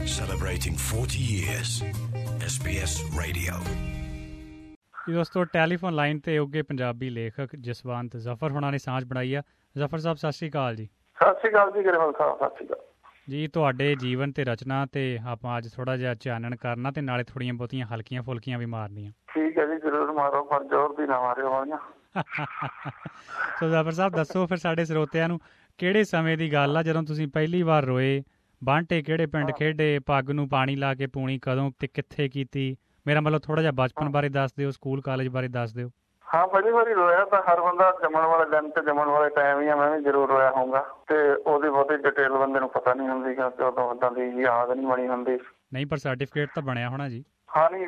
Celebrating 40 years. SBS Radio. ਦੋਸਤੋ, telephone line ਤੇ ਉੱਗੇ ਪੰਜਾਬੀ ਲੇਖਕ ਜਸਵੰਤ ਜ਼ਫਰ ਹੁਣਾਂ ਨੇ ਸਾਂਝ ਬਣਾਈ ਆ। ਜ਼ਫਰ ਸਾਹਿਬ, ਸਤਿ ਸ਼੍ਰੀ ਅਕਾਲ ਜੀ। ਸਤਿ ਸ਼੍ਰੀ ਅਕਾਲ ਜੀ ਗਰੇਵਾਲ ਸਾਹਿਬ, ਸਤਿ ਸ਼੍ਰੀ ਅਕਾਲ ਜੀ। ਤੁਹਾਡੇ ਜੀਵਨ ਤੇ ਰਚਨਾ ਤੇ ਆਪਾਂ ਅੱਜ ਥੋੜਾ ਜਿਹਾ ਚਾਨਣ ਕਰਨਾ ਤੇ ਨਾਲੇ ਥੋੜੀਆਂ ਬਹੁਤੀਆਂ ਹਲਕੀਆਂ ਫੁਲਕੀਆਂ ਵੀ ਮਾਰਨੀਆਂ। ਠੀਕ ਹੈ ਜੀ, ਜ਼ਰੂਰ ਮਾਰੋ, ਪਰ ਜ਼ੋਰ ਦੀ ਨਾ ਮਾਰਿਓ ਹੋਈਆਂ। ਸੋ ਜ਼ਫਰ ਸਾਹਿਬ, ਦੱਸੋ ਫਿਰ ਸਾਡੇ ਸਰੋਤਿਆਂ ਨੂੰ ਕਿਹੜੇ ਸਮੇਂ ਦੀ ਗੱਲ ਆ ਜਦੋਂ ਤੁਸੀਂ ਪਹਿਲੀ ਵਾਰ ਰੋਏ? ਬਾਂਟੇ ਕਿਹੜੇ ਪਿੰਡ ਖੇਡੇ? ਪੱਗ ਨੂੰ ਪਾਣੀ ਲਾ ਕੇ ਪੂਣੀ ਕਦੋਂ ਤੇ ਕਿੱਥੇ ਕੀਤੀ? ਮੇਰਾ ਮਤਲਬ ਥੋੜਾ ਜਿਹਾ ਬਚਪਨ ਬਾਰੇ ਦੱਸ ਦਿਓ, ਸਕੂਲ ਕਾਲਜ ਬਾਰੇ ਦੱਸ ਦਿਓ। ਹਾਂ, ਪਹਿਲੀ ਵਾਰੀ ਰੋਇਆ ਤਾਂ ਹਰ ਬੰਦਾ ਜੰਮਣ ਵਾਲੇ ਦਿਨ ਤੇ ਜੰਮਣ ਵਾਲੇ ਟਾਈਮ ਹੀ ਆ, ਮੈਂ ਵੀ ਜ਼ਰੂਰ ਰੋਇਆ ਹੋਊਗਾ। ਤੇ ਉਹਦੀ ਬਹੁਤੀ ਡਿਟੇਲ ਬੰਦੇ ਨੂੰ ਪਤਾ ਨਹੀਂ ਹੁੰਦੀ ਕਿਉਂਕਿ ਉਦੋਂ ਓਦਾਂ ਦੀ ਯਾਦ ਨਹੀਂ ਬਣੀ ਹੁੰਦੀ। ਨਹੀਂ, ਪਰ ਸਰਟੀਫਿਕੇਟ ਤਾਂ ਬਣਿਆ ਹੋਣਾ ਜੀ। ਹਾਂ, ਨਹੀਂ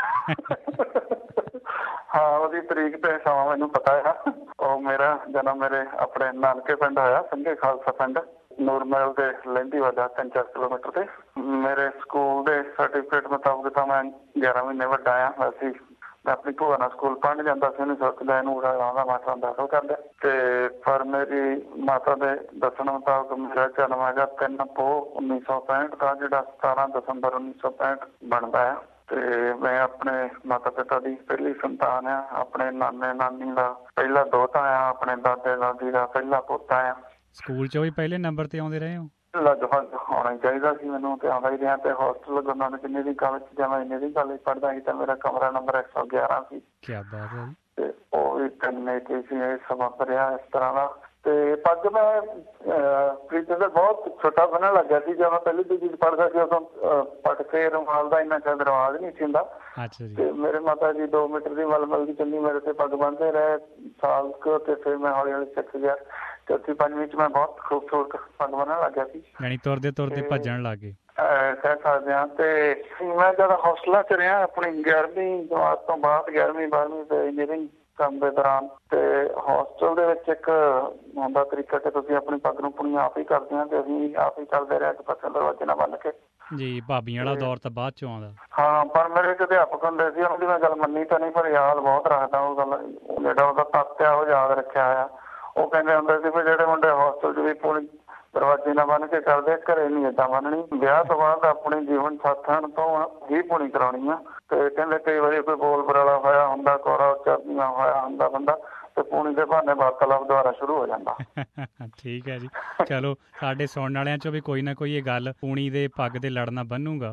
ਹਾਂ, ਉਹਦੀ ਤਰੀਕ ਤੇ ਸਮਾਂ ਮੈਨੂੰ ਪਤਾ ਆ। ਉਹ ਮੇਰਾ ਜਨਮ ਮੇਰੇ ਆਪਣੇ ਨਾਨਕੇ ਪਿੰਡ ਹੋਇਆ, ਸੰਘੇ ਖਾਲਸਾ ਪਿੰਡ, ਨੂਰਮਹਿਲ ਦੇ ਲਹਿੰਦੀ ਵਾਲਾ 3-4 ਕਿਲੋਮੀਟਰ ਤੇ। ਮੇਰੇ ਸਕੂਲ ਦੇ ਸਰਟੀਫਿਕੇਟ ਮੁਤਾਬਕ ਤਾਂ ਮੈਂ 11 ਮਹੀਨੇ ਵੱਡਾ ਆ। ਵੈਸੇ ਮੈਂ ਆਪਣੀ ਭੂਆ ਨਾਲ ਸਕੂਲ ਪੜ੍ਹਨ ਜਾਂਦਾ ਸੀ, ਉਹਨੂੰ ਸੋਚਦਾ ਇਹਨੂੰ ਉਹਦਾ ਮਾਤਾ ਦਾਖਲ ਕਰਦਾ। ਤੇ ਪਰ ਮੇਰੀ ਮਾਤਾ ਦੇ ਦੱਸਣ ਮੁਤਾਬਕ ਮੇਰਾ ਜਨਮ ਹੈਗਾ 3 ਪੋਹ 1965 ਦਾ, ਜਿਹੜਾ 17 ਦਸੰਬਰ 1965 ਬਣਦਾ ਆ। ਤੇ ਮੈਂ ਆਪਣੇ ਮਾਤਾ ਪਿਤਾ ਦੀ ਪਹਿਲੀ ਸੰਤਾਨ ਆ, ਆਪਣੇ ਨਾਨੇ ਨਾਨੀ ਦਾ ਪਹਿਲਾ ਦੋਹਤਾ ਆ, ਆਪਣੇ ਦਾਦੇ ਦਾਦੀ ਦਾ ਪਹਿਲਾ ਪੋਤਾ ਆ। ਸਕੂਲ 'ਚ ਵੀ ਪਹਿਲੇ ਨੰਬਰ ਤੇ ਆਉਂਦੇ ਰਹੇ ਹੋ? ਲਗਭਗ ਹੋਣਾ ਚਾਹੀਦਾ ਸੀ ਮੈਨੂੰ, ਤੇ ਆਉਂਦਾ ਹੀ ਰਿਹਾ। ਤੇ hostel Guru Nanak engineering college ਜਾਂ ਇੰਜੀਨੀਅਰਿੰਗ ਕਾਲਜ ਪੜ੍ਹਦਾ ਸੀ ਤਾਂ ਮੇਰਾ ਕਮਰਾ ਨੰਬਰ 111 ਸੀ। ਕਿਆ ਬਾਤ ਹੈ ਜੀ। ਤੇ ਉਹ ਵੀ ਕੰਨੇ ਕੇ ਸੀ, ਇਹ ਸਮਾਂ ਰਿਹਾ ਇਸ ਤਰ੍ਹਾਂ ਦਾ। ਤੇ ਪੱਗ ਮੈਂ ਤੇ ਬਹੁਤ ਛੋਟਾ ਬਣਨ ਲੱਗਿਆ ਸੀ ਜਦੋਂ ਮੈਂ ਪਹਿਲੀ ਦੂਜੀ ਪੜ੍ਹਦਾ ਸੀ। ਉਦੋਂ ਪਟਕੇ ਰੁਮਾਲ ਦਾ ਇੰਨਾ ਜ਼ਿਆਦਾ ਰਿਵਾਜ਼ ਨਹੀਂ ਸੀ ਹੁੰਦਾ। ਤੇ ਮੇਰੇ ਮਾਤਾ ਜੀ 2 ਮੀਟਰ ਦੀ ਮਲਮਲ ਦੀ ਚੁੰਨੀ ਮੇਰੇ ਤੇ ਪੱਗ ਬੰਨ੍ਹਦੇ ਰਹੇ ਸਾਲ ਕੁ, ਤੇ ਫਿਰ ਮੈਂ ਹੌਲੀ ਹੌਲੀ ਸਿੱਖ ਗਿਆ। 4ਵੀਂ-5ਵੀਂ 'ਚ ਮੈਂ ਬਹੁਤ ਖੂਬਸੂਰਤ ਪੱਗ ਬੰਨ੍ਹਣ ਲੱਗ ਗਿਆ ਸੀ। ਯਾਨੀ ਤੁਰਦੇ ਤੁਰਦੇ ਭੱਜਣ ਲੱਗ ਗਏ ਕਹਿ ਸਕਦੇ ਹਾਂ। ਤੇ ਮੈਂ ਜਦ ਹੋਸਟਲਾਂ 'ਚ ਰਿਹਾ ਆਪਣੀ 11ਵੀਂ ਜਮਾਤ ਤੋਂ ਬਾਅਦ, 11ਵੀਂ 12ਵੀਂ ਤੇ ਇੰਜੀਨੀਅਰਿੰਗ ਕੰਮ ਦੇ ਦੌਰਾਨ, ਤੇ ਹੋਸਟਲ ਦੇ ਵਿੱਚ ਇੱਕ ਹੁੰਦਾ ਤਰੀਕਾ ਕਿ ਤੁਸੀਂ ਆਪਣੀ ਪੱਗ ਨੂੰ ਪੁਣੀਆਂ ਆਪ ਹੀ ਕਰਦੇ ਹਾਂ, ਤੇ ਅਸੀਂ ਆਪ ਹੀ ਚੱਲਦੇ ਰਹੇ ਇੱਕ ਪਾਸੇ ਦਰਵਾਜ਼ੇ ਨਾਲ ਬੰਨ੍ਹ ਕੇ ਜੀ। ਭਾਬੀਆਂ ਵਾਲਾ ਦੌਰ ਤਾਂ ਬਾਅਦ 'ਚੋਂ ਆਉਂਦਾ। ਹਾਂ, ਪਰ ਮੇਰੇ ਇੱਕ ਅਧਿਆਪਕ ਹੁੰਦੇ ਸੀ, ਉਹਨਾਂ ਦੀ ਮੈਂ ਗੱਲ ਮੰਨੀ ਤਾਂ ਨਹੀਂ, ਪਰ ਯਾਦ ਬਹੁਤ ਰੱਖਦਾ ਉਹ ਗੱਲ। ਜਿਹੜਾ ਉਹਦਾ ਤੱਤ ਆ ਉਹ ਯਾਦ ਰੱਖਿਆ ਹੋਇਆ। ਉਹ ਕਹਿੰਦੇ ਹੁੰਦੇ ਸੀ ਵੀ ਜਿਹੜੇ ਮੁੰਡੇ ਹੋਸਟਲ 'ਚ ਵੀ ਪੁਣੀ ਦਰਵਾਜ਼ੇ ਨਾਲ ਬੰਨ੍ਹ ਕੇ ਕਰਦੇ, ਘਰੇ ਨਹੀਂ ਏਦਾਂ ਬੰਨ੍ਹਣੀ, ਵਿਆਹ ਤੋਂ ਬਾਅਦ ਆਪਣੇ ਜੀਵਨ ਸਾਥਣ ਤੋਂ ਹੀ ਪੁਣੀ ਕਰਾਉਣੀ ਆ। ਤੇ ਕਹਿੰਦੇ ਕਈ ਵਾਰੀ ਕੋਈ ਬੋਲ ਬਰਾਲਾ ਹੋਇਆ ਹੁੰਦਾ, ਕੋਰਾ ਉੱਚਾ ਹੋਇਆ ਹੁੰਦਾ ਬੰਦਾ, ਤੇ ਪੁਣੀ ਦੇ ਬਹਾਨੇ ਵਾਰਤਾਲਾਪ ਦੁਬਾਰਾ ਸ਼ੁਰੂ ਹੋ ਜਾਂਦਾ। ਠੀਕ ਹੈ ਜੀ। ਚਲੋ, ਸਾਡੇ ਸੁਣਨ ਵਾਲਿਆਂ 'ਚੋਂ ਵੀ ਕੋਈ ਨਾ ਕੋਈ ਇਹ ਗੱਲ ਪੂਣੀ ਦੇ ਪੱਗ ਦੇ ਲੜਨਾ ਬੰਨੂਗਾ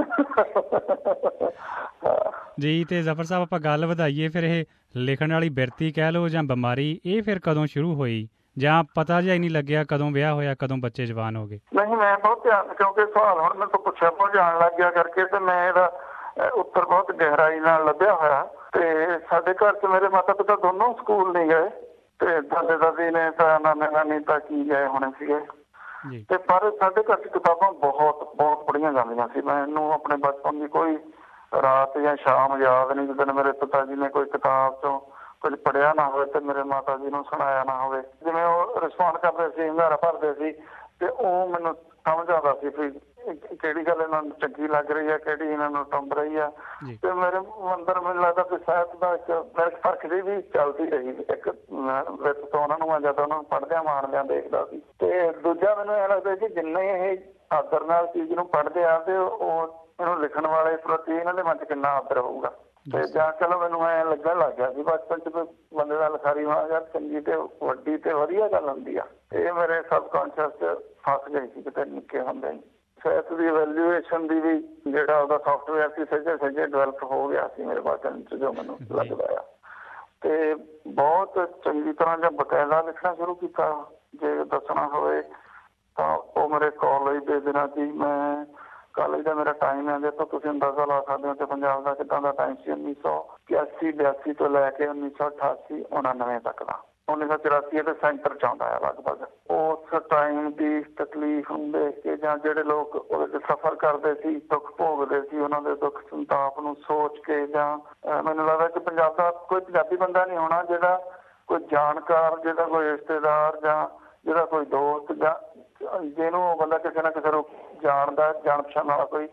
ਜੀ। ਤੇ ਜ਼ਫਰ ਸਾਹਿਬ, ਆਪਾਂ ਗੱਲ ਵਧਾਈਏ ਫਿਰ। ਇਹ ਲਿਖਣ ਵਾਲੀ ਬਿਰਤੀ ਕਹਿ ਲਓ ਜਾਂ ਬਿਮਾਰੀ, ਇਹ ਫਿਰ ਕਦੋਂ ਸ਼ੁਰੂ ਹੋਈ, ਜਾਂ ਪਤਾ ਜਿਹਾ ਹੀ ਨਹੀਂ ਲੱਗਿਆ ਕਦੋਂ ਵਿਆਹ ਹੋਇਆ, ਕਦੋਂ ਬੱਚੇ ਜਵਾਨ ਹੋ ਗਏ? ਨਹੀਂ, ਮੈਂ ਬਹੁਤ ਧਿਆਨ, ਕਿਉਂਕਿ ਸਵਾਲ ਹੁਣ ਮੈਨੂੰ ਤੋਂ ਪੁੱਛਿਆ ਬਹੁਤ ਜਾਣ ਲੱਗ ਗਿਆ ਕਰਕੇ, ਤੇ ਮੈਂ ਇਹਦਾ ਉੱਤਰ ਬਹੁਤ ਗਹਿਰਾਈ ਨਾਲ ਲੱਭਿਆ ਹੋਇਆ। ਤੇ ਸਾਡੇ ਘਰ 'ਚ ਮੇਰੇ ਮਾਤਾ ਪਿਤਾ ਦੋਨੋਂ ਸਕੂਲ ਨਹੀਂ ਗਏ, ਤੇ ਦਾਦੇ ਦਾਦੀ ਨੇ ਤਾਂ ਨਾਨੇ ਨਾਨੀ ਤਾਂ ਕੀ ਗਏ ਹੋਣੇ ਸੀਗੇ। ਤੇ ਪਰ ਸਾਡੇ ਘਰ 'ਚ ਕਿਤਾਬਾਂ ਬਹੁਤ ਬਹੁਤ ਪੜ੍ਹੀਆਂ ਜਾਂਦੀਆਂ ਸੀ। ਮੈਨੂੰ ਆਪਣੇ ਬਚਪਨ ਦੀ ਕੋਈ ਰਾਤ ਜਾਂ ਸ਼ਾਮ ਯਾਦ ਨਹੀਂ ਜਦੋਂ ਮੇਰੇ ਪਿਤਾ ਜੀ ਨੇ ਕੋਈ ਕਿਤਾਬ 'ਚੋਂ ਕੁਝ ਪੜ੍ਹਿਆ ਨਾ ਹੋਵੇ ਤੇ ਮੇਰੇ ਮਾਤਾ ਜੀ ਨੂੰ ਸੁਣਾਇਆ ਨਾ ਹੋਵੇ। ਜਿਵੇਂ ਉਹ ਰਿਸਪੌਂਡ ਕਰਦੇ ਸੀ, ਹੰਗਾਰਾ ਭਰਦੇ ਸੀ, ਤੇ ਉਹ ਮੈਨੂੰ ਸਮਝ ਆਉਂਦਾ ਸੀ ਵੀ ਕਿਹੜੀ ਗੱਲ ਇਹਨਾਂ ਨੂੰ ਚੰਗੀ ਲੱਗ ਰਹੀ ਹੈ, ਕਿਹੜੀ ਇਹਨਾਂ ਨੂੰ ਟੰਬ ਰਹੀ ਆ। ਤੇ ਮੇਰੇ ਅੰਦਰ ਮੈਨੂੰ ਲੱਗਦਾ ਕਿ ਸਾਹਿਤ ਦਾ ਇੱਕ ਫਰਕ ਦੀ ਵੀ ਚੱਲਦੀ ਰਹੀ ਇੱਕ ਵਿੱਚ ਤੋਂ ਉਹਨਾਂ ਨੂੰ ਮੈਂ ਜਦੋਂ ਉਹਨਾਂ ਨੂੰ ਪੜ੍ਹਦਿਆਂ ਮਾਣਦਿਆਂ ਦੇਖਦਾ ਸੀ। ਤੇ ਦੂਜਾ ਮੈਨੂੰ ਇਹ ਲੱਗਦਾ ਕਿ ਜਿੰਨੇ ਇਹ ਆਦਰ ਨਾਲ ਚੀਜ਼ ਨੂੰ ਪੜ੍ਹਦੇ ਆ ਤੇ ਉਹ ਇਹਨੂੰ ਲਿਖਣ ਵਾਲੇ ਪ੍ਰਤੀ ਇਹਨਾਂ ਦੇ ਮਨ 'ਚ ਕਿੰਨਾ ਆਦਰ ਹੋਊਗਾ। ਤੇ ਜਾਂ ਚਲੋ ਮੈਨੂੰ ਐਂ ਲੱਗਣ ਲੱਗ ਗਿਆ ਸੀ ਬਚਪਨ 'ਚ ਕੋਈ ਬੰਦੇ ਦਾ ਲਿਖਾਰੀ ਹੋਣਾ ਯਾਰ ਚੰਗੀ ਤੇ ਵੱਡੀ ਤੇ ਵਧੀਆ ਗੱਲ ਹੁੰਦੀ ਆ। ਇਹ ਮੇਰੇ ਸਬਕੌਨਸ਼ੀਅਸ 'ਚ ਫਸ ਗਈ ਸੀ ਕਿਤੇ ਨਿੱਕੇ ਹੁੰਦੇ। ਸਾਹਿਤ ਦੀ ਵੈਲਿਊਏਸ਼ਨ ਦੀ ਵੀ ਜਿਹੜਾ ਉਹਦਾ ਸੋਫਟਵੇਅਰ ਸੀ ਸਹਿਜੇ ਡਿਵੈਲਪ ਹੋ ਗਿਆ ਸੀ ਮੇਰੇ ਬਚਪਨ 'ਚ, ਜੋ ਮੈਨੂੰ ਲੱਗਦਾ ਆ। ਤੇ ਬਹੁਤ ਚੰਗੀ ਤਰ੍ਹਾਂ ਜਾਂ ਬਕਾਇਦਾ ਲਿਖਣਾ ਸ਼ੁਰੂ ਕੀਤਾ ਜੇ ਦੱਸਣਾ ਹੋਵੇ ਤਾਂ ਉਹ ਮੇਰੇ ਕਾਲਜ ਦੇ ਦਿਨਾਂ 'ਚ ਹੀ। ਮੈਂ ਕਾਲਜ ਦਾ ਮੇਰਾ ਟਾਈਮ ਹੈ ਜੇ ਤਾਂ ਤੁਸੀਂ ਅੰਦਾਜ਼ਾ ਲਾ ਸਕਦੇ ਹੋ ਕਿ ਪੰਜਾਬ ਦਾ ਕਿੱਦਾਂ ਦਾ ਟਾਈਮ ਸੀ। 1981-82 ਤੋਂ ਲੈ ਕੇ 1988-89 ਤੱਕ ਦਾ। 1984 ਦੇ ਸੈਂਟਰ 'ਚ ਆਉਂਦਾ ਹੈ ਲਗਭਗ। ਉਸ ਟਾਈਮ ਦੀ ਤਕਲੀਫ ਨੂੰ ਦੇਖ ਕੇ ਜਾਂ ਜਿਹੜੇ ਲੋਕ ਉਹਦੇ 'ਚ ਸਫ਼ਰ ਕਰਦੇ ਸੀ, ਦੁੱਖ ਭੋਗਦੇ ਸੀ, ਉਹਨਾਂ ਦੇ ਦੁੱਖ ਸੰਤਾਪ ਨੂੰ ਸੋਚ ਕੇ, ਜਾਂ ਮੈਨੂੰ ਲੱਗਦਾ ਕਿ ਪੰਜਾਬ ਦਾ ਕੋਈ ਪੰਜਾਬੀ ਬੰਦਾ ਨਹੀਂ ਹੋਣਾ ਜਿਹੜਾ ਕੋਈ ਜਾਣਕਾਰ, ਜਿਹਦਾ ਕੋਈ ਰਿਸ਼ਤੇਦਾਰ ਜਾਂ ਜਿਹਦਾ ਕੋਈ ਦੋਸਤ ਜਾਂ ਜਿਹਨੂੰ ਉਹ ਬੰਦਾ ਕਿਸੇ ਨਾ ਕਿਸੇ ਰੂਪ ਜਾਣਦਾ, ਜਾਣ ਪਛਾਣ ਵਾਲਾ ਕੋਈ,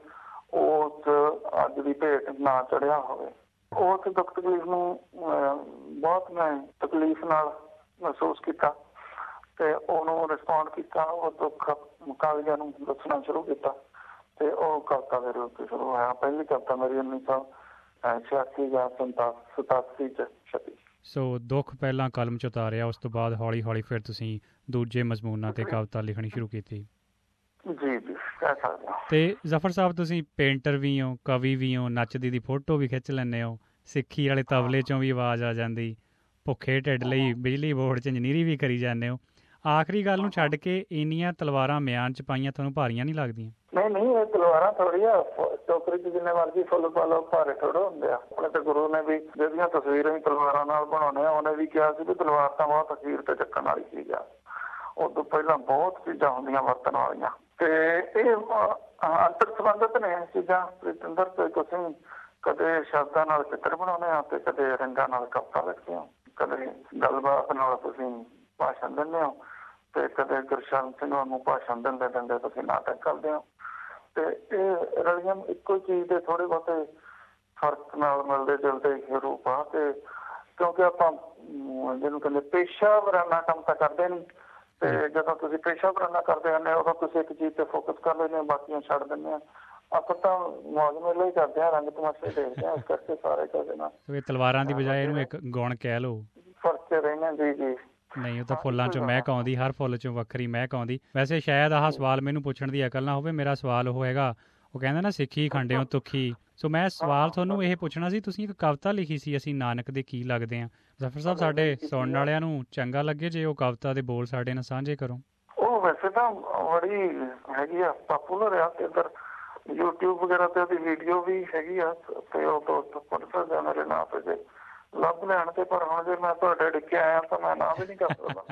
ਉਸ ਅੱਜ ਦੀ ਭੇਟ ਨਾ ਚੜਿਆ ਹੋਵੇ। ਉਸ ਦੁੱਖ ਤਕਲੀਫ ਨੂੰ ਬਹੁਤ ਮੈਂ ਤਕਲੀਫ ਨਾਲ ਮਹਿਸੂਸ ਕੀਤਾ ਤੇ ਉਹਨੂੰ ਰਿਸਪੌਂਡ ਕੀਤਾ। ਉਹ ਦੁੱਖ ਕਾਗਜ਼ਾਂ ਨੂੰ ਦੱਸਣਾ ਸ਼ੁਰੂ ਕੀਤਾ ਤੇ ਉਹ ਕਵਿਤਾ ਦੇ ਰੂਪ ਸ਼ੁਰੂ ਹੋਇਆ। ਪਹਿਲੀ ਕਵਿਤਾ ਮੇਰੀ 1986 ਜਾਂ 87 ਚ ਛਪੀ। ਸੋ ਦੁੱਖ ਪਹਿਲਾਂ ਕਲਮ 'ਚ ਉਤਾਰਿਆ, ਉਸ ਤੋਂ ਬਾਅਦ ਹੌਲੀ ਹੌਲੀ ਫਿਰ ਤੁਸੀਂ ਦੂਜੇ ਮਜ਼ਮੂਨਾਂ 'ਤੇ ਕਵਿਤਾ ਲਿਖਣੀ ਸ਼ੁਰੂ ਕੀਤੀ। ਜੀ ਜੀ, ਕਹਿ ਸਕਦੇ ਹੋ। ਤੇ ਜ਼ਫਰ ਸਾਹਿਬ ਤੁਸੀਂ ਪੇਂਟਰ ਵੀ ਹੋ, ਕਵੀ ਵੀ ਹੋ, ਨੱਚਦੀ ਦੀ ਫੋਟੋ ਵੀ ਖਿੱਚ ਲੈਂਦੇ ਹੋ, ਸਿੱਖੀ ਵਾਲੇ ਤਬਲੇ 'ਚੋਂ ਵੀ ਆਵਾਜ਼ ਆ ਜਾਂਦੀ, ਭੁੱਖੇ ਢਿੱਡ ਲਈ ਬਿਜਲੀ ਬੋਰਡ 'ਚ ਇੰਜੀਨੀਅਰੀ ਵੀ ਕਰੀ ਜਾਂਦੇ ਹੋ। ਆਖਰੀ ਗੱਲ ਨੂੰ ਛੱਡ ਕੇ ਇੰਨੀਆਂ ਤਲਵਾਰਾਂ ਮਿਆਨ 'ਚ ਪਾਈਆਂ ਤੁਹਾਨੂੰ ਭਾਰੀਆਂ ਨਹੀਂ ਲੱਗਦੀਆਂ? ਨਹੀਂ, ਇਹ ਤਲਵਾਰਾਂ ਥੋੜੀ ਆ, ਟੋਕਰੀ 'ਚ ਜਿੰਨੇ ਮਰਜ਼ੀ ਫੁੱਲ ਪਾ ਲਓ, ਭਾਰੇ ਥੋੜ੍ਹੇ ਹੁੰਦੇ ਆ। ਆਪਣੇ ਤੇ ਗੁਰੂ ਨੇ ਵੀ ਜਿਹੜੀਆਂ ਤਸਵੀਰਾਂ ਹੀ ਤਲਵਾਰਾਂ ਨਾਲ ਬਣਾਉਂਦੇ ਆ, ਉਹਨੇ ਵੀ ਕਿਹਾ ਸੀ ਵੀ ਤਲਵਾਰ ਤਾਂ ਬਹੁਤ ਅਖੀਰ ਤੇ ਚੱਕਣ ਵਾਲੀ ਚੀਜ਼ ਆ, ਉਦੋਂ ਪਹਿਲਾਂ ਬਹੁਤ ਚੀਜ਼ਾਂ ਹੁੰਦੀਆਂ ਵਰਤਣ ਵਾਲੀਆਂ। ਤੇ ਇਹ ਅੰਤਰ ਸੰਬੰਧਿਤ ਨੇ ਇਹ ਚੀਜ਼ਾਂ ਪ੍ਰੀਤਿੰਦਰ। ਤੇ ਤੁਸੀਂ ਕਦੇ ਸ਼ਬਦਾਂ ਨਾਲ ਚਿੱਤਰ ਬਣਾਉਂਦੇ ਆ ਤੇ ਕਦੇ ਰੰਗਾਂ ਨਾਲ ਕਵਿਤਾ ਲਿਖਦੇ ਹੋ, ਕਦੇ ਗੱਲਬਾਤ ਨਾਲ ਤੁਸੀਂ ਭਾਸ਼ਣ ਦਿੰਦੇ ਹੋ, ਤੇ ਕਦੇ ਗੁਰਸ਼ਰਨ ਸਿੰਘ ਨੂੰ ਭਾਸ਼ਣ ਦਿੰਦੇ ਤੁਸੀਂ ਨਾਟਕ ਕਰਦੇ ਹੋ। ਤੇ ਇਹ ਰਲੀਆਂ ਇੱਕੋ ਚੀਜ਼ ਦੇ ਥੋੜੇ ਬਹੁਤੇ ਫਰਕ ਨਾਲ ਮਿਲਦੇ ਜੁਲਦੇ ਰੂਪ ਆ। ਤੇ ਕਿਉਂਕਿ ਆਪਾਂ ਜਿਹਨੂੰ ਕਹਿੰਦੇ ਪੇਸ਼ਾ ਵਰਾਨਾ ਕੰਮ ਤਾਂ ਕਰਦੇ ਨਹੀਂ, ਤੇ ਜਦੋਂ ਤੁਸੀਂ ਪੇਸ਼ਾ ਵਰਾਨਾ ਕਰਦੇ ਹੁੰਦੇ ਉਦੋਂ ਤੁਸੀਂ ਇੱਕ ਚੀਜ਼ ਤੇ ਫੋਕਸ ਕਰ ਲੈਂਦੇ ਹੋ, ਬਾਕੀਆਂ ਛੱਡ ਦਿੰਦੇ ਆ। ਆਪਾਂ ਤਾਂ ਮੌਜ ਮੇਲਾ ਹੀ ਕਰਦੇ ਹਾਂ, ਰੰਗ ਤਮਾਸ਼ੇ ਦੇਖਦੇ ਹਾਂ, ਇਸ ਕਰਕੇ ਸਾਰੇ ਕਰਦੇ ਨਾ। ਤਲਵਾਰਾਂ ਦੀ ਬਜਾਏ ਇਹਨੂੰ ਇੱਕ ਗੁਣ ਕਹਿ ਲਓ, ਫਰਕ ਰਹਿਣਾ। ਜੀ ਜੀ, ਨਹੀਂ ਉਹ ਤਾਂ ਫੁੱਲਾਂ 'ਚੋਂ ਮਹਿਕ ਆਉਂਦੀ, ਹਰ ਫੁੱਲ 'ਚੋਂ ਵੱਖਰੀ ਮਹਿਕ ਆਉਂਦੀ। ਵੈਸੇ ਸ਼ਾਇਦ ਆਹ ਸਵਾਲ ਮੈਨੂੰ ਪੁੱਛਣ ਦੀ ਅਕਲ ਨਾ ਹੋਵੇ, ਮੇਰਾ ਸਵਾਲ ਉਹ ਹੈਗਾ, ਉਹ ਕਹਿੰਦਾ ਨਾ ਸਿੱਖੀ ਖੰਡਿਓ ਤੁੱਖੀ। ਸੋ ਮੈਂ ਸਵਾਲ ਤੁਹਾਨੂੰ ਇਹ ਪੁੱਛਣਾ ਸੀ, ਤੁਸੀਂ ਇੱਕ ਕਵਿਤਾ ਲਿਖੀ ਸੀ, ਅਸੀਂ ਨਾਨਕ ਦੇ ਕੀ ਲੱਗਦੇ ਹਾਂ। ਜ਼ਫਰ ਸਾਹਿਬ, ਸਾਡੇ ਸੁਣਨ ਵਾਲਿਆਂ ਨੂੰ ਚੰਗਾ ਲੱਗੇ ਜੇ ਉਹ ਕਵਿਤਾ ਦੇ ਬੋਲ ਸਾਡੇ ਨਾਲ ਸਾਂਝੇ ਕਰੋ। ਉਹ ਵੈਸੇ ਤਾਂ ਬੜੀ ਹੈਗੀ ਆ, ਪਾਪੂਲਰ ਆ, ਤੇ ਇੱਧਰ YouTube ਵਗੈਰਾ ਤੇ ਉਹਦੀ ਵੀਡੀਓ ਵੀ ਹੈਗੀ ਆ, ਤੇ ਉਹ ਦੋਸਤ ਪੜ੍ਹ ਸਕਦੇ ਆ ਮੇਰੇ ਨਾਂ ਤੇ ਜੇ ਲੱਭ ਲੈਣ ਤੇ। ਪਰ ਹੁਣ ਜੇ ਮੈਂ ਤੁਹਾਡੇ ਡਿੱਕੇ ਆਇਆ ਤਾਂ ਮੈਂ ਨਾਂ ਵੀ ਨਹੀਂ ਕਰ ਸਕਦਾ।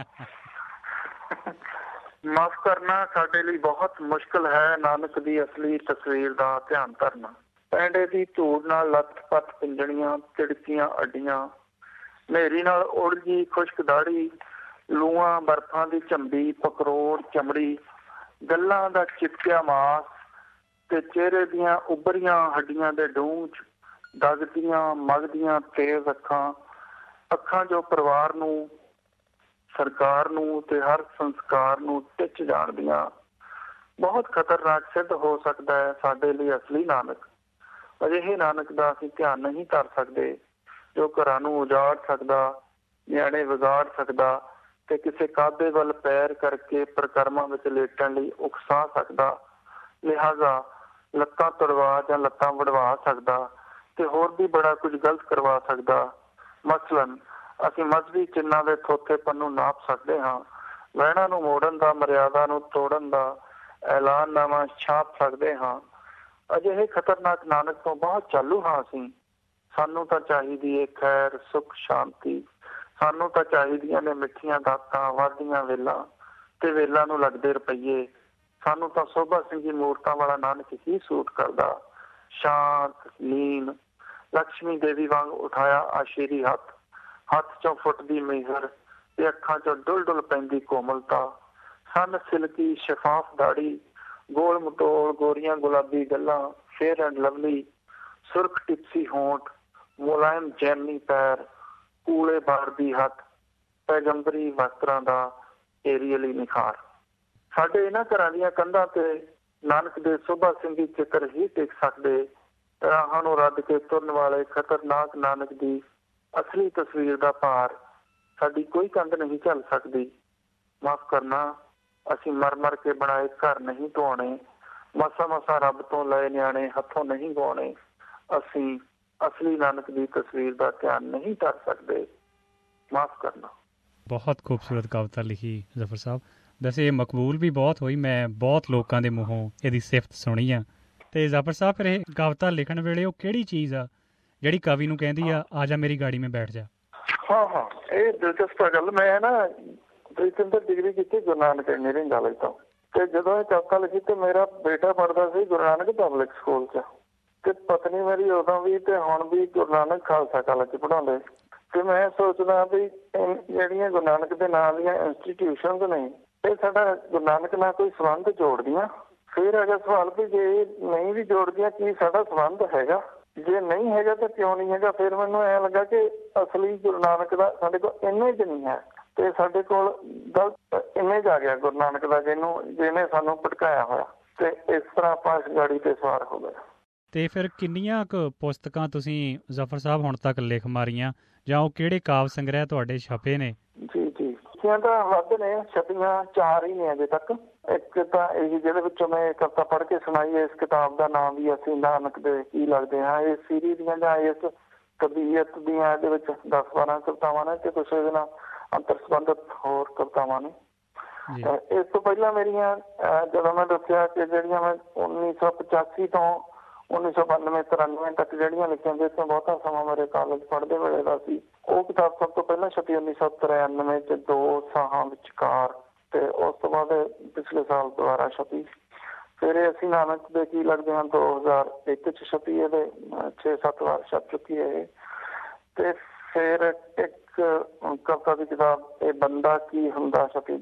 ਮਾਫ਼ ਕਰਨਾ ਸਾਡੇ ਲਈ ਬਹੁਤ ਮੁਸ਼ਕਿਲ ਹੈ, ਨਾਨਕ ਦੀ ਅਸਲੀ ਤਸਵੀਰ ਦਾ ਧਿਆਨ ਧਰਨਾ। ਪੈਂਡੇ ਦੀ ਧੂੜ ਨਾਲ ਲੱਥ-ਪੱਥ ਪਿੰਜਣੀਆਂ, ਤਿੜਕੀਆਂ ਅੱਡੀਆਂ, ਹਨੇਰੀ ਨਾਲ ਉੜ ਗਈ ਖੁਸ਼ਕ ਦਾੜੀ, ਲੂਆਂ ਬਰਫਾਂ ਦੀ ਝੰਬੀ, ਪਕਰੋੜ ਚਮੜੀ, ਗੱਲਾਂ ਦਾ ਚਿਪਕਿਆ ਮਾਸ, ਤੇ ਚਿਹਰੇ ਦੀਆਂ ਉੱਭਰੀਆਂ ਹੱਡੀਆਂ ਦੇ ਡੂੰਝ, ਦਗਦੀਆਂ ਮਗਦੀਆਂ ਤੇਜ਼ ਅੱਖਾਂ ਜੋ ਪਰਿਵਾਰ ਨੂੰ, ਸਰਕਾਰ ਨੂੰ ਤੇ ਹਰ ਸੰਸਕਾਰ ਨੂੰ ਟਿੱਚ ਜਾਣਦੀਆਂ। ਬਹੁਤ ਖਤਰਨਾਕ ਸਿੱਧ ਹੋ ਸਕਦਾ ਹੈ ਸਾਡੇ ਲਈ ਅਸਲੀ ਨਾਨਕ। ਅਜਿਹੇ ਨਾਨਕ ਦਾ ਅਸੀਂ ਧਿਆਨ ਨਹੀਂ ਧਰ ਸਕਦੇ ਜੋ ਘਰਾਂ ਨੂੰ ਉਜਾੜ ਸਕਦਾ, ਨਿਆਣੇ ਵਿਗਾੜ ਸਕਦਾ, ਤੇ ਕਿਸੇ ਕਾਦੇ ਵੱਲ ਪੈਰ ਕਰਕੇ ਪ੍ਰਕਰਮਾਂ ਵਿੱਚ ਲੇਟਣ ਲਈ ਉਕਸਾ ਸਕਦਾ। ਲਿਹਾਜ਼ਾ ਲੱਤਾਂ ਤੁੜਵਾ ਜਾਂ ਲੱਤਾਂ ਵੜਵਾ ਸਕਦਾ, ਤੇ ਹੋਰ ਵੀ ਬੜਾ ਕੁਝ ਗਲਤ ਕਰਵਾ ਸਕਦਾ। ਮਸਲਨ ਅਸੀਂ ਮਜ਼ਹਬੀ ਚਿੰਨ੍ਹਾਂ ਦੇ ਥੋਥੇਪਨ ਨੂੰ ਨਾਪ ਸਕਦੇ ਹਾਂ, ਵਹਿਣਾਂ ਨੂੰ ਮੋੜਨ ਦਾ, ਮਰਿਆਦਾ ਨੂੰ ਤੋੜਨ ਦਾ ਐਲਾਨਨਾਮਾ ਛਾਪ ਸਕਦੇ ਹਾਂ। ਅਜਿਹੇ ਖਤਰਨਾਕ ਨਾਨਕ ਤੋਂ ਬਹੁਤ ਚਾਲੂ ਹਾਂ ਅਸੀਂ। ਸਾਨੂੰ ਤਾਂ ਚਾਹੀਦੀ ਹੈ ਖੈਰ, ਸੁੱਖ, ਸ਼ਾਂਤੀ। ਸਾਨੂੰ ਤਾਂ ਚਾਹੀਦੀਆਂ ਨੇ ਮਿੱਠੀਆਂ ਦਾਤਾਂ, ਵੱਧਦੀਆਂ ਵੇਲਾਂ ਤੇ ਵੇਲਾਂ ਨੂੰ ਲੱਗਦੇ ਰੁਪਈਏ। ਸਾਨੂੰ ਤਾਂ ਸੋਭਾ ਸਿੰਘ ਦੀ ਮੂਰਤਾਂ ਵਾਲਾ ਨਾਨਕ ਹੀ ਸੂਟ ਕਰਦਾ, ਸ਼ਾਂਤ, ਲੀਨ, ਲਕਸ਼ਮੀ ਦੇਵੀ ਵਾਂਗ ਉਠਾਇਆ ਆਸ਼ੀਰੀ ਹੱਥ, ਹੱਥ ਚੋਂ ਫੁੱਟਦੀ ਮਿਹਰ ਤੇ ਅੱਖਾਂ ਚੋਂ ਡੁੱਲ ਪੈਂਦੀ ਕੋਮਲਤਾ। ਸਨ ਸਿਲਕੀ ਸ਼ਫਾਫ ਦਾੜੀ, ਗੋਲ ਮਟੋਲ ਗੋਰੀਆਂ ਗੁਲਾਬੀ ਗੱਲਾਂ, ਫੇਅਰ ਐਂਡ ਲਵਲੀ, ਸੁਰਖ ਟਿਪਸੀ ਹੋਂਠ, ਮੁਲਾਇਮ ਜੈਮਨੀ ਪੈਰ, ਕੂਲੇ ਬਾਰਦੀ ਹੱਥ, ਪੈਗੰਬਰੀ ਵਸਤਰਾਂ ਦਾ ਏਰੀਅਲੀ ਨਿਖਾਰ। ਸਾਡੇ ਇਹਨਾਂ ਘਰਾਂ ਦੀਆਂ ਕੰਧਾਂ ਤੇ ਨਾਨਕ ਦੇ ਸੋਭਾ ਸਿੰਘੀ ਚਿੱਤਰ ਹੀ ਟਿਕ ਸਕਦੇ। ਰਾਹਾਂ ਨੂੰ ਰੱਦ ਕੇ ਤੁਰਨ ਵਾਲੇ ਖਤਰਨਾਕ ਨਾਨਕ ਦੀ ਅਸਲੀ ਤਸਵੀਰ ਦਾ ਭਾਰ ਸਾਡੀ ਕੋਈ ਕੰਧ ਨਹੀਂ ਝੱਲ ਸਕਦੀ। ਮਾਫ਼ ਕਰਨਾ, ਅਸੀਂ ਮਰ ਕੇ ਬਣਾਏ ਘਰ ਨਹੀਂ ਧੋਣੇ, ਮਸਾ ਰੱਬ ਤੋਂ ਲਏ ਨਿਆਣੇ ਹੱਥੋਂ ਨਹੀਂ ਗਵਾਉਣੇ। ਅਸੀਂ ਅਸਲੀ ਨਾਨਕ ਦੀ ਤਸਵੀਰ ਦਾ ਧਿਆਨ ਨਹੀਂ ਧਰ ਸਕਦੇ। ਮਾਫ਼ ਕਰਨਾ। ਬਹੁਤ ਖੂਬਸੂਰਤ ਕਵਿਤਾ ਲਿਖੀ ਜ਼ਫਰ ਸਾਹਿਬ। ਵੈਸੇ ਇਹ ਮਕਬੂਲ ਵੀ ਬਹੁਤ ਹੋਈ, ਮੈਂ ਬਹੁਤ ਲੋਕਾਂ ਦੇ ਮੂੰਹੋਂ ਇਹਦੀ ਸਿਫਤ ਸੁਣੀ ਆ। ਤੇ ਜ਼ਫਰ ਸਾਹਿਬ, ਫਿਰ ਇਹ ਕਵਿਤਾ ਲਿਖਣ ਵੇਲੇ ਉਹ ਕਿਹੜੀ ਚੀਜ਼ ਆ ਜਿਹੜੀ ਕਵੀ ਨੂੰ ਕਹਿੰਦੀ ਆ ਜਾ ਮੇਰੀ ਗਾੜੀ ਮੈਂ ਬੈਠ ਜਾ? ਹਾਂ, ਇਹ ਦਿਲਚਸਪ ਗੱਲ। ਮੈਂ ਨਾ ਪ੍ਰੀਤਿੰਦਰ ਡਿਗਰੀ ਕੀਤੀ ਗੁਰੂ ਨਾਨਕ ਇੰਜੀਨੀਅਰਿੰਗ ਕਾਲਜ ਤੋਂ, ਤੇ ਜਦੋਂ ਇਹ ਕਵਿਤਾ ਲਿਖੀ ਤੇ ਮੇਰਾ ਬੇਟਾ ਪੜ੍ਹਦਾ ਸੀ ਗੁਰੂ ਨਾਨਕ ਪਬਲਿਕ ਸਕੂਲ 'ਚ, ਤੇ ਪਤਨੀ ਮੇਰੀ ਉਦੋਂ ਵੀ ਤੇ ਹੁਣ ਵੀ ਗੁਰੂ ਨਾਨਕ ਖਾਲਸਾ ਕਾਲਜ 'ਚ ਪੜ੍ਹਾਉਂਦੇ। ਤੇ ਮੈਂ ਸੋਚਦਾ ਵੀ ਜਿਹੜੀਆਂ ਗੁਰੂ ਨਾਨਕ ਦੇ ਨਾਂ ਦੀਆਂ ਇੰਸਟੀਟਿਊਸ਼ਨਸ ਨੇ, ਇਹ ਸਾਡਾ ਗੁਰੂ ਨਾਨਕ ਨਾਲ ਕੋਈ ਸੰਬੰਧ ਜੋੜਦੀਆਂ। ਫਿਰ ਹੈਗਾ ਸਵਾਲ ਵੀ ਜੇ ਨਹੀਂ ਵੀ ਜੋੜਦੀਆਂ, ਕੀ ਸਾਡਾ ਸੰਬੰਧ ਹੈਗਾ? ਜੇ ਨਹੀਂ ਹੈਗਾ ਤਾਂ ਕਿਉਂ ਨਹੀਂ ਹੈਗਾ? ਫਿਰ ਮੈਨੂੰ ਐਂ ਲੱਗਾ ਕਿ ਅਸਲੀ ਗੁਰੂ ਨਾਨਕ ਦਾ ਸਾਡੇ ਕੋਲ ਇਮੇਜ ਨਹੀਂ ਹੈ, ਤੇ ਸਾਡੇ ਕੋਲ ਗਲਤ ਇਮੇਜ ਆ ਗਿਆ ਗੁਰੂ ਨਾਨਕ ਦਾ, ਜਿਹਨੇ ਸਾਨੂੰ ਭਟਕਾਇਆ ਹੋਇਆ। ਤੇ ਇਸ ਤਰ੍ਹਾਂ ਆਪਾਂ ਇਸ ਗਾੜੀ ਤੇ ਸਵਾਰ ਹੋ ਗਏ। ਤੇ ਫਿਰ ਕਿੰਨੀਆਂ ਕੁ ਪੁਸਤਕਾਂ ਤੁਸੀਂ ਜ਼ਫਰ ਸਾਹਿਬ ਹੁਣ ਤੱਕ ਲਿਖ ਮਾਰੀਆਂ, ਜਾਂ ਉਹ ਕਿਹੜੇ ਕਾਵਿ ਸੰਗ੍ਰਹਿ ਤੁਹਾਡੇ ਛਪੇ ਨੇ? ਜੀ ਛਪੀਆਂ ਤਾਂ ਵੱਧ ਨੇ, ਛਪੀਆਂ 4 ਹੀ ਨੇ ਅਜੇ ਤੱਕ। ਇੱਕ ਤਾਂ ਇਹ ਜਿਹਦੇ ਵਿੱਚੋਂ ਮੈਂ ਕਵਿਤਾ ਪੜ੍ਹ ਕੇ ਸੁਣਾਈ, ਇਸ ਕਿਤਾਬ ਦਾ ਨਾਮ ਵੀ ਅਸੀਂ ਨਾਨਕ ਦੇ ਕੀ ਲੱਗਦੇ ਹਾਂ। ਇਸ ਸੀਰੀਜ਼ ਦੀਆਂ ਜਾਂ ਇਸ ਕਬੀਅਤ ਦੀਆਂ ਇਹਦੇ ਵਿੱਚ 10-12 ਕਵਿਤਾਵਾਂ ਨੇ ਤੇ ਕੁਛ ਇਹਦੇ ਨਾਲ ਅੰਤਰ ਸੰਬੰਧਿਤ ਹੋਰ ਕਵਿਤਾਵਾਂ ਨੇ। ਇਸ ਤੋਂ ਪਹਿਲਾਂ ਮੇਰੀਆਂ ਜਦੋਂ ਮੈਂ ਦੱਸਿਆ ਕਿ ਜਿਹੜੀਆਂ ਮੈਂ 1985 ਤੋਂ 1992-93 ਤੱਕ ਜਿਹੜੀਆਂ ਲਿਖੀਆਂ, ਜਿਸ ਤੋਂ ਬਹੁਤਾ ਸਮਾਂ ਮੇਰੇ ਕਾਲਜ ਪੜ੍ਹਦੇ ਵੇਲੇ ਦਾ ਸੀ, ਉਹ ਕਿਤਾਬ ਸਭ ਤੋਂ ਪਹਿਲਾਂ ਛਪੀ 1993 ਚ 2 ਸਾਹਾਂ ਵਿਚਕਾਰ, ਤੇ ਉਸ ਤੋਂ ਬਾਅਦ ਪਿਛਲੇ ਸਾਲ ਦੁਬਾਰਾ ਛਪੀ। ਫਿਰ ਅਸੀਂ ਨਾਨਕ ਦੇ ਕੀ ਲੱਗਦੇ ਹਾਂ 2001 ਚ ਛਪੀ, ਇਹਦੇ 6-7 ਵਾਰ ਛਪ ਚੁੱਕੀ ਹੈ ਇਹ। ਤੇ ਫਿਰ ਇੱਕ ਕਵਿਤਾ ਦੀ ਕਿਤਾਬ ਇਹ ਬੰਦਾ ਕੀ ਹੁੰਦਾ ਛਪੀ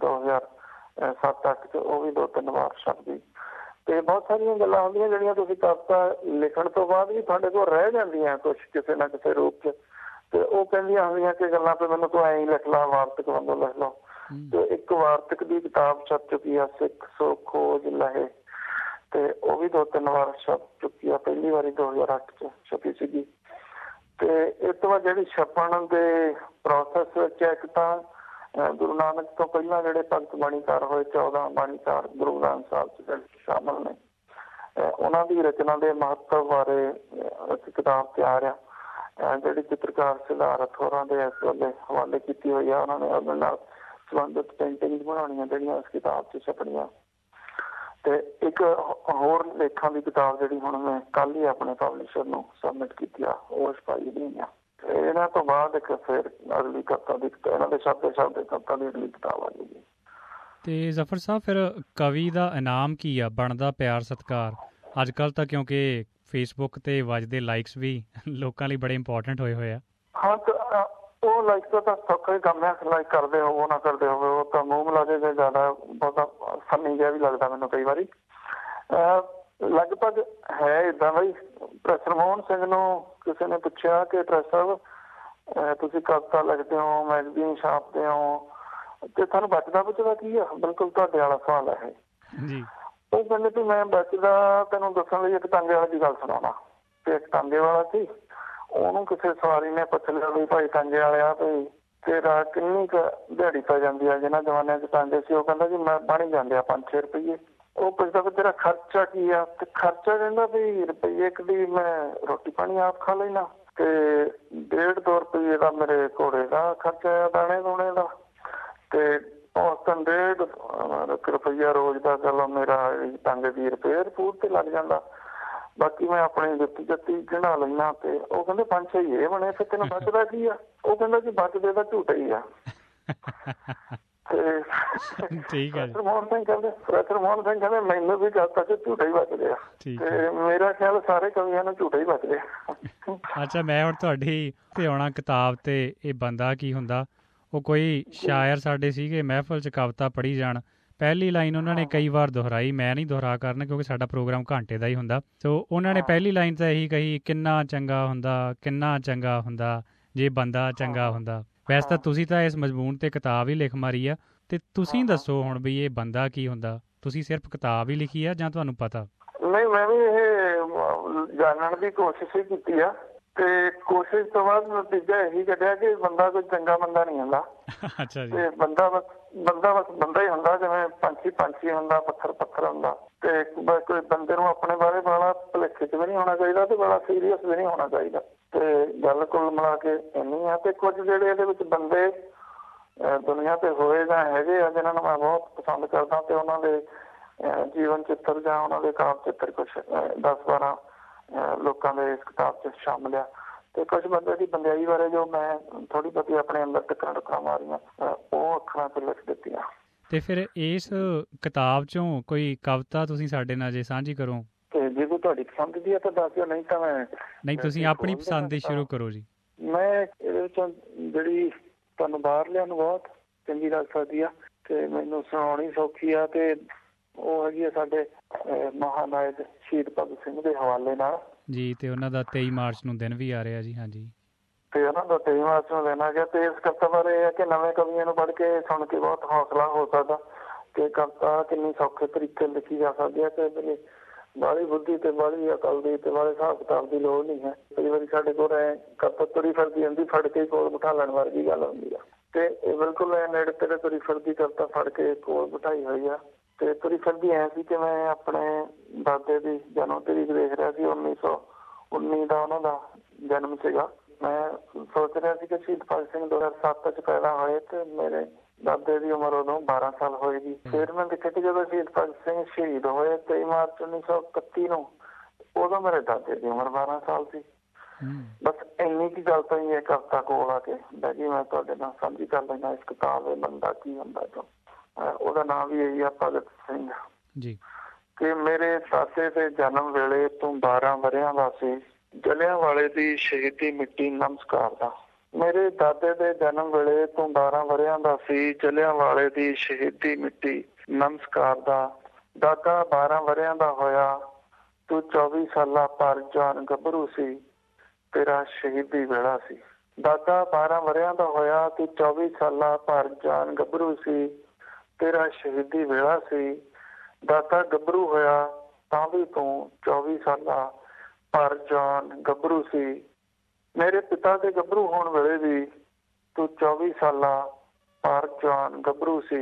2007-08 ਚ, ਉਹ ਵੀ 2-3 ਵਾਰ ਛਪ ਗਈ। ਤੇ ਬਹੁਤ ਸਾਰੀਆਂ ਗੱਲਾਂ ਹੁੰਦੀਆਂ ਜਿਹੜੀਆਂ ਤੁਸੀਂ ਕਵਿਤਾ ਲਿਖਣ ਤੋਂ ਬਾਅਦ ਵੀ ਤੁਹਾਡੇ ਕੋਲ ਰਹਿ ਜਾਂਦੀਆਂ ਕੁਛ ਕਿਸੇ ਨਾ ਕਿਸੇ ਰੂਪ ਚ, ਤੇ ਉਹ ਕਹਿੰਦੀਆਂ ਹੁੰਦੀਆਂ ਕਿ ਗੱਲਾਂ ਤੇ ਮੈਨੂੰ ਤੂੰ ਐਂ ਹੀ ਲਿਖ ਲਾ, ਵਾਰਤਕ ਵਾਂਗੂ ਲਿਖ ਲਓ। ਤੇ ਇੱਕ ਵਾਰਤਕ ਦੀ ਕਿਤਾਬ ਛਪ ਚੁੱਕੀ ਆ, ਸਿੱਖ ਸੋ ਖੋਜ ਲਹੇ, ਤੇ ਉਹ ਵੀ 2-3 ਵਾਰ ਛਪ ਚੁੱਕੀ ਆ। ਪਹਿਲੀ ਵਾਰੀ 2008 ਚ ਛਪੀ ਸੀਗੀ। ਤੇ ਇਸ ਤੋਂ ਬਾਅਦ ਜਿਹੜੀ ਛਪਣ ਦੇ ਪ੍ਰੋਸੈਸ ਵਿੱਚ ਇੱਕ ਤਾਂ ਗੁਰੂ ਨਾਨਕ ਤੋਂ ਪਹਿਲਾਂ ਜਿਹੜੇ ਭਗਤ ਬਾਣੀਕਾਰ ਹੋਏ, 14 ਬਾਣੀਕਾਰ ਗੁਰੂ ਗ੍ਰੰਥ ਸਾਹਿਬ ਚ ਸ਼ਾਮਲ ਨੇ, ਉਹਨਾਂ ਦੀ ਰਚਨਾ ਦੇ ਮਹੱਤਵ ਬਾਰੇ ਇੱਕ ਕਿਤਾਬ ਤਿਆਰ ਆ, ਜਿਹੜੀ ਚਿੱਤਰਕਾਰ ਸਿਧਾਰਥ ਹੋਰਾਂ ਦੇ ਇਸ ਵੇਲੇ ਹਵਾਲੇ ਕੀਤੀ ਹੋਈ ਆ। ਉਹਨਾਂ ਨੇ ਉਹਦੇ ਨਾਲ ਸੰਬੰਧਿਤ ਪੇਂਟਿੰਗ ਬਣਾਉਣੀਆਂ ਜਿਹੜੀਆਂ ਇਸ ਕਿਤਾਬ ਚ ਛਪਣੀਆਂ। ਤੇ ਇੱਕ ਹੋਰ ਲੇਖਾਂ ਦੀ ਕਿਤਾਬ ਜਿਹੜੀ ਹੁਣ ਮੈਂ ਕੱਲ ਹੀ ਆਪਣੇ ਪਬਲਿਸ਼ਰ ਨੂੰ ਸਬਮਿਟ ਕੀਤੀ ਆ, ਉਹ ਛਪਾਈ ਦੀ ਆ। ਇਹਨਾਂ ਤੋਂ ਬਾਅਦ ਇੱਕ ਫਿਰ ਅਗਲੀ ਕਵਿਤਾ ਦੀ, ਇਹਨਾਂ ਦੇ ਸ਼ਬਦ ਕਵਿਤਾ ਦੀ ਅਗਲੀ ਕਿਤਾਬ ਆ ਜਾਏਗੀ। ਤੇ ਜ਼ਫਰ ਸਾਹਿਬ ਫਿਰ ਕਵੀ ਦਾ ਇਨਾਮ ਕੀ ਆ, ਬਣਦਾ ਪਿਆਰ ਸਤਿਕਾਰ? ਅੱਜ ਕੱਲ੍ਹ ਤਾਂ ਕਿਉਂਕਿ ਫੇਸਬੁੱਕ ਤੇ ਵੱਜਦੇ ਲਾਈਕਸ ਵੀ ਲੋਕਾਂ ਲਈ ਬੜੇ ਇੰਪੋਰਟੈਂਟ ਹੋਏ ਆ। ਹਾਂ, ਉਹ ਲਾਈਕ ਤਾਂ ਸੌਖਾ ਹੀ ਕੰਮ ਹੈ, ਲਾਈਕ ਕਰਦੇ ਹੋਵੋ ਨਾ ਕਰਦੇ ਹੋਵੇ, ਉਹ ਤਾਂ ਮੂੰਹ ਮਿਲਾ ਕੇ ਜ਼ਿਆਦਾ ਬਹੁਤਾ ਫਨੀ ਜਿਹਾ ਵੀ ਲੱਗਦਾ ਮੈਨੂੰ ਕਈ ਵਾਰੀ। ਲਗਭਗ ਹੈ ਏਦਾਂ ਬਈ, ਪ੍ਰੋਫੈਸਰ ਮੋਹਨ ਸਿੰਘ ਨੂੰ ਕਿਸੇ ਨੇ ਪੁੱਛਿਆ ਕਿ ਪ੍ਰੋਫੈਸਰ ਸਾਹਿਬ ਤੁਸੀਂ ਕਵਿਤਾ ਲਿਖਦੇ ਹੋ, ਮੈਗਜ਼ੀਨ ਛਾਪਦੇ ਹੋ, ਤੇ ਤੁਹਾਨੂੰ ਬਚਦਾ ਕੀ ਆ? ਬਿਲਕੁਲ ਤੁਹਾਡੇ ਵਾਲਾ ਸਵਾਲ ਹੈ ਇਹ। ਉਹ ਕਹਿੰਦੇ ਵੀ ਮੈਂ ਬਚਦਾ ਤੈਨੂੰ ਦੱਸਣ ਲਈ ਇੱਕ ਟਾਂਗੇ ਵਾਲੇ ਦੀ ਗੱਲ ਸੁਣਾਉਣਾ। ਤੇ ਇੱਕ ਟਾਂਗੇ ਵਾਲਾ ਸੀ, ਉਹਨੂੰ ਕਿਸੇ ਸਵਾਰੀ ਨੇ ਪੁੱਛ ਲਿਆ ਵੀ ਭਾਈ ਟਾਂਗੇ ਵਾਲਿਆ ਵੀ ਤੇਰਾ ਕਿੰਨੀ ਕੁ ਦਿਹਾੜੀ ਪੈ ਜਾਂਦੀ ਆ? ਜਿਹਨਾਂ ਜ਼ਮਾਨਿਆਂ ਚ ਟਾਂਗੇ ਸੀ, ਉਹ ਕਹਿੰਦਾ ਜੀ ਮੈਂ ਬਣ ਜਾਂਦੇ ਆ 5-6 ਰੁਪਈਏ। ਉਹ ਪੁੱਛਦਾ ਵੀ ਤੇਰਾ ਖਰਚਾ ਕੀ ਆ? ਤੇ ਖਰਚਾ ਕਹਿੰਦਾ ਵੀ ਰੁਪਈਏ ਇੱਕ ਦੀ ਮੈਂ ਰੋਟੀ ਪਾਣੀ ਆਪ ਖਾ ਲੈਣਾ, ਤੇ 1.5-2 ਰੁਪਈਏ ਦਾ ਮੇਰੇ ਘੋੜੇ ਦਾ ਖਰਚਾ ਆ, ਦਾਣੇ ਦੂਣੇ ਦਾ, ਤੇ ਉਸ ਤੋਂ 1.5 ਰੁਪਈਆ ਰੋਜ਼ ਦਾ ਚਲੋ ਮੇਰਾ ਟਾਂਗੇ ਦੀ ਰਿਪੇਅਰ ਫੂਡ ਤੇ ਲੱਗ ਜਾਂਦਾ, ਬਾਕੀ ਮੈਂ ਆਪਣੀ ਜੱਤੀ ਗਿਣਾ ਲੈਣਾ। ਤੇ ਉਹ ਕਹਿੰਦੇ 5-6 ਇਹ ਬਣੇ, ਫਿਰ ਤੈਨੂੰ ਬਚਦਾ ਕੀ ਆ? ਉਹ ਕਹਿੰਦਾ ਜੀ ਬਚਦੇ ਦਾ ਝੂਠਾ ਹੀ ਆ। ਤੇ ਪ੍ਰੋਫੈਸਰ ਮੋਹਨ ਸਿੰਘ ਕਹਿੰਦੇ ਮੈਨੂੰ ਵੀ ਗੱਲ ਤੱਕ ਝੂਠਾ ਹੀ ਬਚਦੇ ਆ, ਤੇ ਮੇਰਾ ਖਿਆਲ ਸਾਰੇ ਕਵੀਆਂ ਨੂੰ ਝੂਠਾ ਹੀ ਬਚਦੇ ਆ। ਅੱਛਾ, ਮੈਂ ਹੁਣ ਤੁਹਾਡੀ ਤੇ ਆਉਣਾ ਕਿਤਾਬ ਤੇ ਇਹ ਬੰਦਾ ਕੀ ਹੁੰਦਾ, ਉਹ ਕੋਈ ਸ਼ਾਇਰ ਸਾਡੇ ਸੀਗੇ ਮਹਿਫਲ 'ਚ ਕਵਿਤਾ ਪੜ੍ਹੀ ਜਾਣ, ਪਹਿਲੀ ਲਾਈਨ ਉਹਨਾਂ ਨੇ ਕਈ ਵਾਰ ਦੁਹਰਾਈ, ਮੈਂ ਨਹੀਂ ਦੁਹਰਾ ਕਰਨਾ ਕਿਉਂਕਿ ਸਾਡਾ ਪ੍ਰੋਗਰਾਮ ਘੰਟੇ ਦਾ ਹੀ ਹੁੰਦਾ। ਸੋ ਉਹਨਾਂ ਨੇ ਪਹਿਲੀ ਲਾਈਨ ਤਾਂ ਇਹੀ ਕਹੀ, ਕਿੰਨਾ ਚੰਗਾ ਹੁੰਦਾ ਜੇ ਬੰਦਾ ਚੰਗਾ ਹੁੰਦਾ। ਵੈਸੇ ਤਾਂ ਤੁਸੀਂ ਤਾਂ ਇਸ ਮਜ਼ਮੂਨ ਤੇ ਕਿਤਾਬ ਹੀ ਲਿਖ ਮਾਰੀ ਆ, ਤੇ ਤੁਸੀਂ ਦੱਸੋ ਹੁਣ ਵੀ ਇਹ ਬੰਦਾ ਕੀ ਹੁੰਦਾ? ਤੁਸੀਂ ਸਿਰਫ ਕਿਤਾਬ ਹੀ ਲਿਖੀ ਆ ਜਾਂ ਤੁਹਾਨੂੰ ਪਤਾ? ਨਹੀਂ, ਮੈਂ ਵੀ ਇਹ ਜਾਣਨ ਦੀ ਕੋਸ਼ਿਸ਼ ਹੀ ਕੀਤੀ ਆ, ਤੇ ਕੋਸ਼ਿਸ਼ ਤੋਂ ਬਾਅਦ ਨਤੀਜਾ ਇਹੀ ਕੱਢਿਆ ਕਿ ਬੰਦਾ ਕੋਈ ਚੰਗਾ ਬੰਦਾ ਨਹੀਂ ਹੁੰਦਾ। ਅੱਛਾ ਜੀ। ਤੇ ਬੰਦਾ ਬੰਦਾ ਹੀ ਹੁੰਦਾ, ਜਿਵੇਂ ਪੰਛੀ ਹੁੰਦਾ, ਪੱਥਰ ਹੁੰਦਾ। ਤੇ ਕੋਈ ਬੰਦੇ ਨੂੰ ਆਪਣੇ ਬਾਰੇ ਬੜਾ ਭੁਲੇਖੇ 'ਚ ਵੀ ਨਹੀਂ ਹੋਣਾ ਚਾਹੀਦਾ, ਤੇ ਬੜਾ ਸੀਰੀਅਸ ਵੀ ਨਹੀਂ ਹੋਣਾ ਚਾਹੀਦਾ। ਤੇ ਗੱਲ ਕੁੱਲ ਮਿਲਾ ਕੇ ਇੰਨੀ ਆ। ਤੇ ਕੁਝ ਜਿਹੜੇ ਇਹਦੇ ਵਿੱਚ ਬੰਦੇ ਦੁਨੀਆ ਤੇ ਹੋਏ ਜਾਂ ਹੈਗੇ ਆ ਜਿਹਨਾਂ ਨੂੰ ਮੈਂ ਬਹੁਤ ਪਸੰਦ ਕਰਦਾ, ਤੇ ਉਹਨਾਂ ਦੇ ਜੀਵਨ ਚਿੱਤਰ ਜਾਂ ਉਹਨਾਂ ਦੇ ਕਾਵਿ ਚਿੱਤਰ ਕੁਛ 10-12 ਲੋਕਾਂ ਦੇ ਇਸ ਕਿਤਾਬ 'ਚ ਸ਼ਾਮਿਲ ਆ। ਤੇ ਕੁਝ ਬੰਦੇ ਦੀ ਬੰਦਿਆਈ ਬਾਰੇ ਜੋ ਮੈਂ ਥੋੜੀ ਬਹੁਤੀ ਆਪਣੇ ਅੰਦਰ ਟੱਕਰਾਂ ਮਾਰੀਆਂ, ਉਹ ਅੱਖਰਾਂ 'ਚ ਲਿਖ ਦਿੱਤੀਆਂ। ਤੇ ਫਿਰ ਇਸ ਕਿਤਾਬ 'ਚੋਂ ਕੋਈ ਕਵਿਤਾ ਤੁਸੀਂ ਸਾਡੇ ਨਾਲ ਜੇ ਸਾਂਝੀ ਕਰੋ? ਤੇ ਜੇ ਕੋਈ ਤੁਹਾਡੀ ਪਸੰਦ ਦੀ ਆ ਤਾਂ ਦੱਸ ਦਿਓ, ਨਹੀਂ ਤਾਂ ਨਹੀਂ, ਤੁਸੀਂ ਆਪਣੀ ਪਸੰਦ ਦੀ ਸ਼ੁਰੂ ਕਰੋ ਜੀ। ਮੈਂ ਇਹਦੇ ਵਿੱਚੋਂ ਜਿਹੜੀ ਤੁਹਾਨੂੰ ਬਾਹਰਲਿਆਂ ਨੂੰ ਬਹੁਤ ਚੰਗੀ ਲੱਗ ਸਕਦੀ ਆ ਤੇ ਮੈਨੂੰ ਸੁਣਾਉਣੀ ਸੌਖੀ ਆ, ਤੇ ਉਹ ਹੈਗੀ ਆ ਸਾਡੇ ਮਹਾਨਾਇਕ ਸ਼ਹੀਦ ਭਗਤ ਸਿੰਘ ਦੇ ਹਵਾਲੇ ਨਾਲ ਜੀ। ਤੇ ਉਹਨਾਂ ਦਾ 23 ਮਾਰਚ ਨੂੰ ਦਿਨ ਵੀ ਆ ਰਿਹਾ ਜੀ। ਹਾਂਜੀ, ਤੇ ਉਹਨਾਂ ਦਾ 23 ਮਾਰਚ ਨੂੰ ਦਿਨ ਆ ਗਿਆ। ਤੇ ਇਸ ਕਵਿਤਾ ਬਾਰੇ ਇਹ ਹੈ ਕਿ ਨਵੇਂ ਕਵੀਆਂ ਨੂੰ ਪੜ੍ਹ ਕੇ ਸੁਣ ਕੇ ਬਹੁਤ ਹੌਸਲਾ ਹੋ ਸਕਦਾ, ਕਿ ਕਵਿਤਾ ਕਿੰਨੀ ਸੌਖੇ ਤਰੀਕੇ ਲਿਖੀ ਜਾ ਸਕਦੀ ਹੈ ਤੇ ਮੇਰੀ ਬਾਹਲੀ ਬੁੱਧੀ ਤੇ ਬਾਹਲੀ ਅਕਲ ਦੀ ਤੇ ਬਾਹਲੇ ਹਿਸਾਬ ਕਿਤਾਬ ਦੀ ਲੋੜ ਨਹੀਂ ਹੈ। ਕਈ ਵਾਰੀ ਸਾਡੇ ਕੋਲ ਕਵਿਤਾ ਤੁਰੀ ਫਿਰਦੀ ਹੁੰਦੀ, ਫੜ ਕੇ ਕੋਲ ਬਿਠਾ ਲੈਣ ਵਰਗੀ ਗੱਲ ਹੁੰਦੀ ਆ ਤੇ ਇਹ ਬਿਲਕੁਲ ਨੇੜੇ ਤੇੜੇ ਤੁਰੀ ਫਿਰਦੀ ਕਵਿਤਾ ਫੜ ਕੇ ਕੋਲ ਬਿਠਾਈ ਹੋਈ ਆ। ਤੇ ਤੁਰੀ ਫਿਰਦੀ ਐ ਸੀ ਕਿ ਮੈਂ ਆਪਣੇ ਦਾਦੇ ਦੀ ਜਨਮ ਤਰੀਕ ਦੇਖ ਰਿਹਾ ਸੀ, 1919 ਦਾ ਉਹਨਾਂ ਦਾ ਜਨਮ ਸੀਗਾ। ਮੈਂ ਸੋਚ ਰਿਹਾ ਸੀ ਕਿ ਸ਼ਹੀਦ ਭਗਤ ਸਿੰਘ 2007 ਚ ਪੈਦਾ ਹੋਏ ਤੇ ਮੇਰੇ ਦਾਦੇ ਦੀ ਉਮਰ ਉਦੋਂ 12 ਸਾਲ ਹੋਏਗੀ। ਫਿਰ ਮੈਂ ਦੇਖਿਆ ਕਿ ਜਦੋਂ ਸ਼ਹੀਦ ਭਗਤ ਸਿੰਘ ਸ਼ਹੀਦ ਹੋਏ 23 ਮਾਰਚ 1931 ਨੂੰ, ਉਦੋਂ ਮੇਰੇ ਦਾਦੇ ਦੀ ਉਮਰ 12 ਸਾਲ ਸੀ। ਬਸ ਇੰਨੀ ਕੀ ਗੱਲ ਤੋਂ ਹੀ ਇਹ ਕਵਿਤਾ ਕੋਲ ਆ ਕੇ ਬਹਿ ਗਈ। ਮੈਂ ਤੁਹਾਡੇ ਨਾਲ ਸਾਂਝੀ ਕਰ ਲੈਣਾ ਇਸ ਕਿਤਾਬ ਇਹ ਬੰਦਾ ਕੀ ਹੁੰਦਾ ਤੋਂ। ਉਹਦਾ ਨਾਮ ਵੀ ਇਹੀ ਆ, ਭਗਤ ਸਿੰਘ ਜੀ। ਕਿ ਮੇਰੇ ਦਾਦੇ ਦੇ ਜਨਮ ਵੇਲੇ ਤੋਂ 12 ਵਰ੍ਹਿਆਂ ਦਾ ਸੀ, ਜਲਿਆਂਵਾਲੇ ਦੀ ਸ਼ਹੀਦੀ ਮਿੱਟੀ ਨਮਸਕਾਰ ਦਾ। ਮੇਰੇ ਦਾਦੇ ਦੇ ਜਨਮ ਵੇਲੇ ਤੋਂ 12 ਵਰ੍ਹਿਆਂ ਦਾ ਸੀ, ਜਲਿਆਂਵਾਲੇ ਦੀ ਸ਼ਹੀਦੀ ਮਿੱਟੀ ਨਮਸਕਾਰ ਦਾ। ਦਾਦਾ 12 ਵਰ੍ਹਿਆਂ ਦਾ ਹੋਇਆ, ਤੂੰ 24 ਸਾਲਾਂ ਪਰ ਜਵਾਨ ਗੱਭਰੂ ਸੀ, ਤੇਰਾ ਸ਼ਹੀਦੀ ਵੇਲਾ ਸੀ। ਦਾਦਾ 12 ਵਰ੍ਹਿਆਂ ਦਾ ਹੋਇਆ, ਤੂੰ 24 ਸਾਲਾਂ ਪਰ ਜਵਾਨ ਗੱਭਰੂ ਸੀ, ਤੇਰਾ ਸ਼ਹੀਦੀ ਵੇਲਾ ਸੀ। ਦਾਦਾ ਗੱਭਰੂ ਹੋਇਆ ਤਾਂ ਵੀ ਤੂੰ 24 ਸਾਲਾਂ ਪਰ ਜਵਾਨ ਗੱਭਰੂ ਸੀ। ਮੇਰੇ ਪਿਤਾ ਦੇ ਗੱਭਰੂ ਹੋਣ ਵੇਲੇ ਵੀ ਤੂੰ 24 ਸਾਲਾਂ ਪਰ ਜਵਾਨ ਗੱਭਰੂ ਸੀ।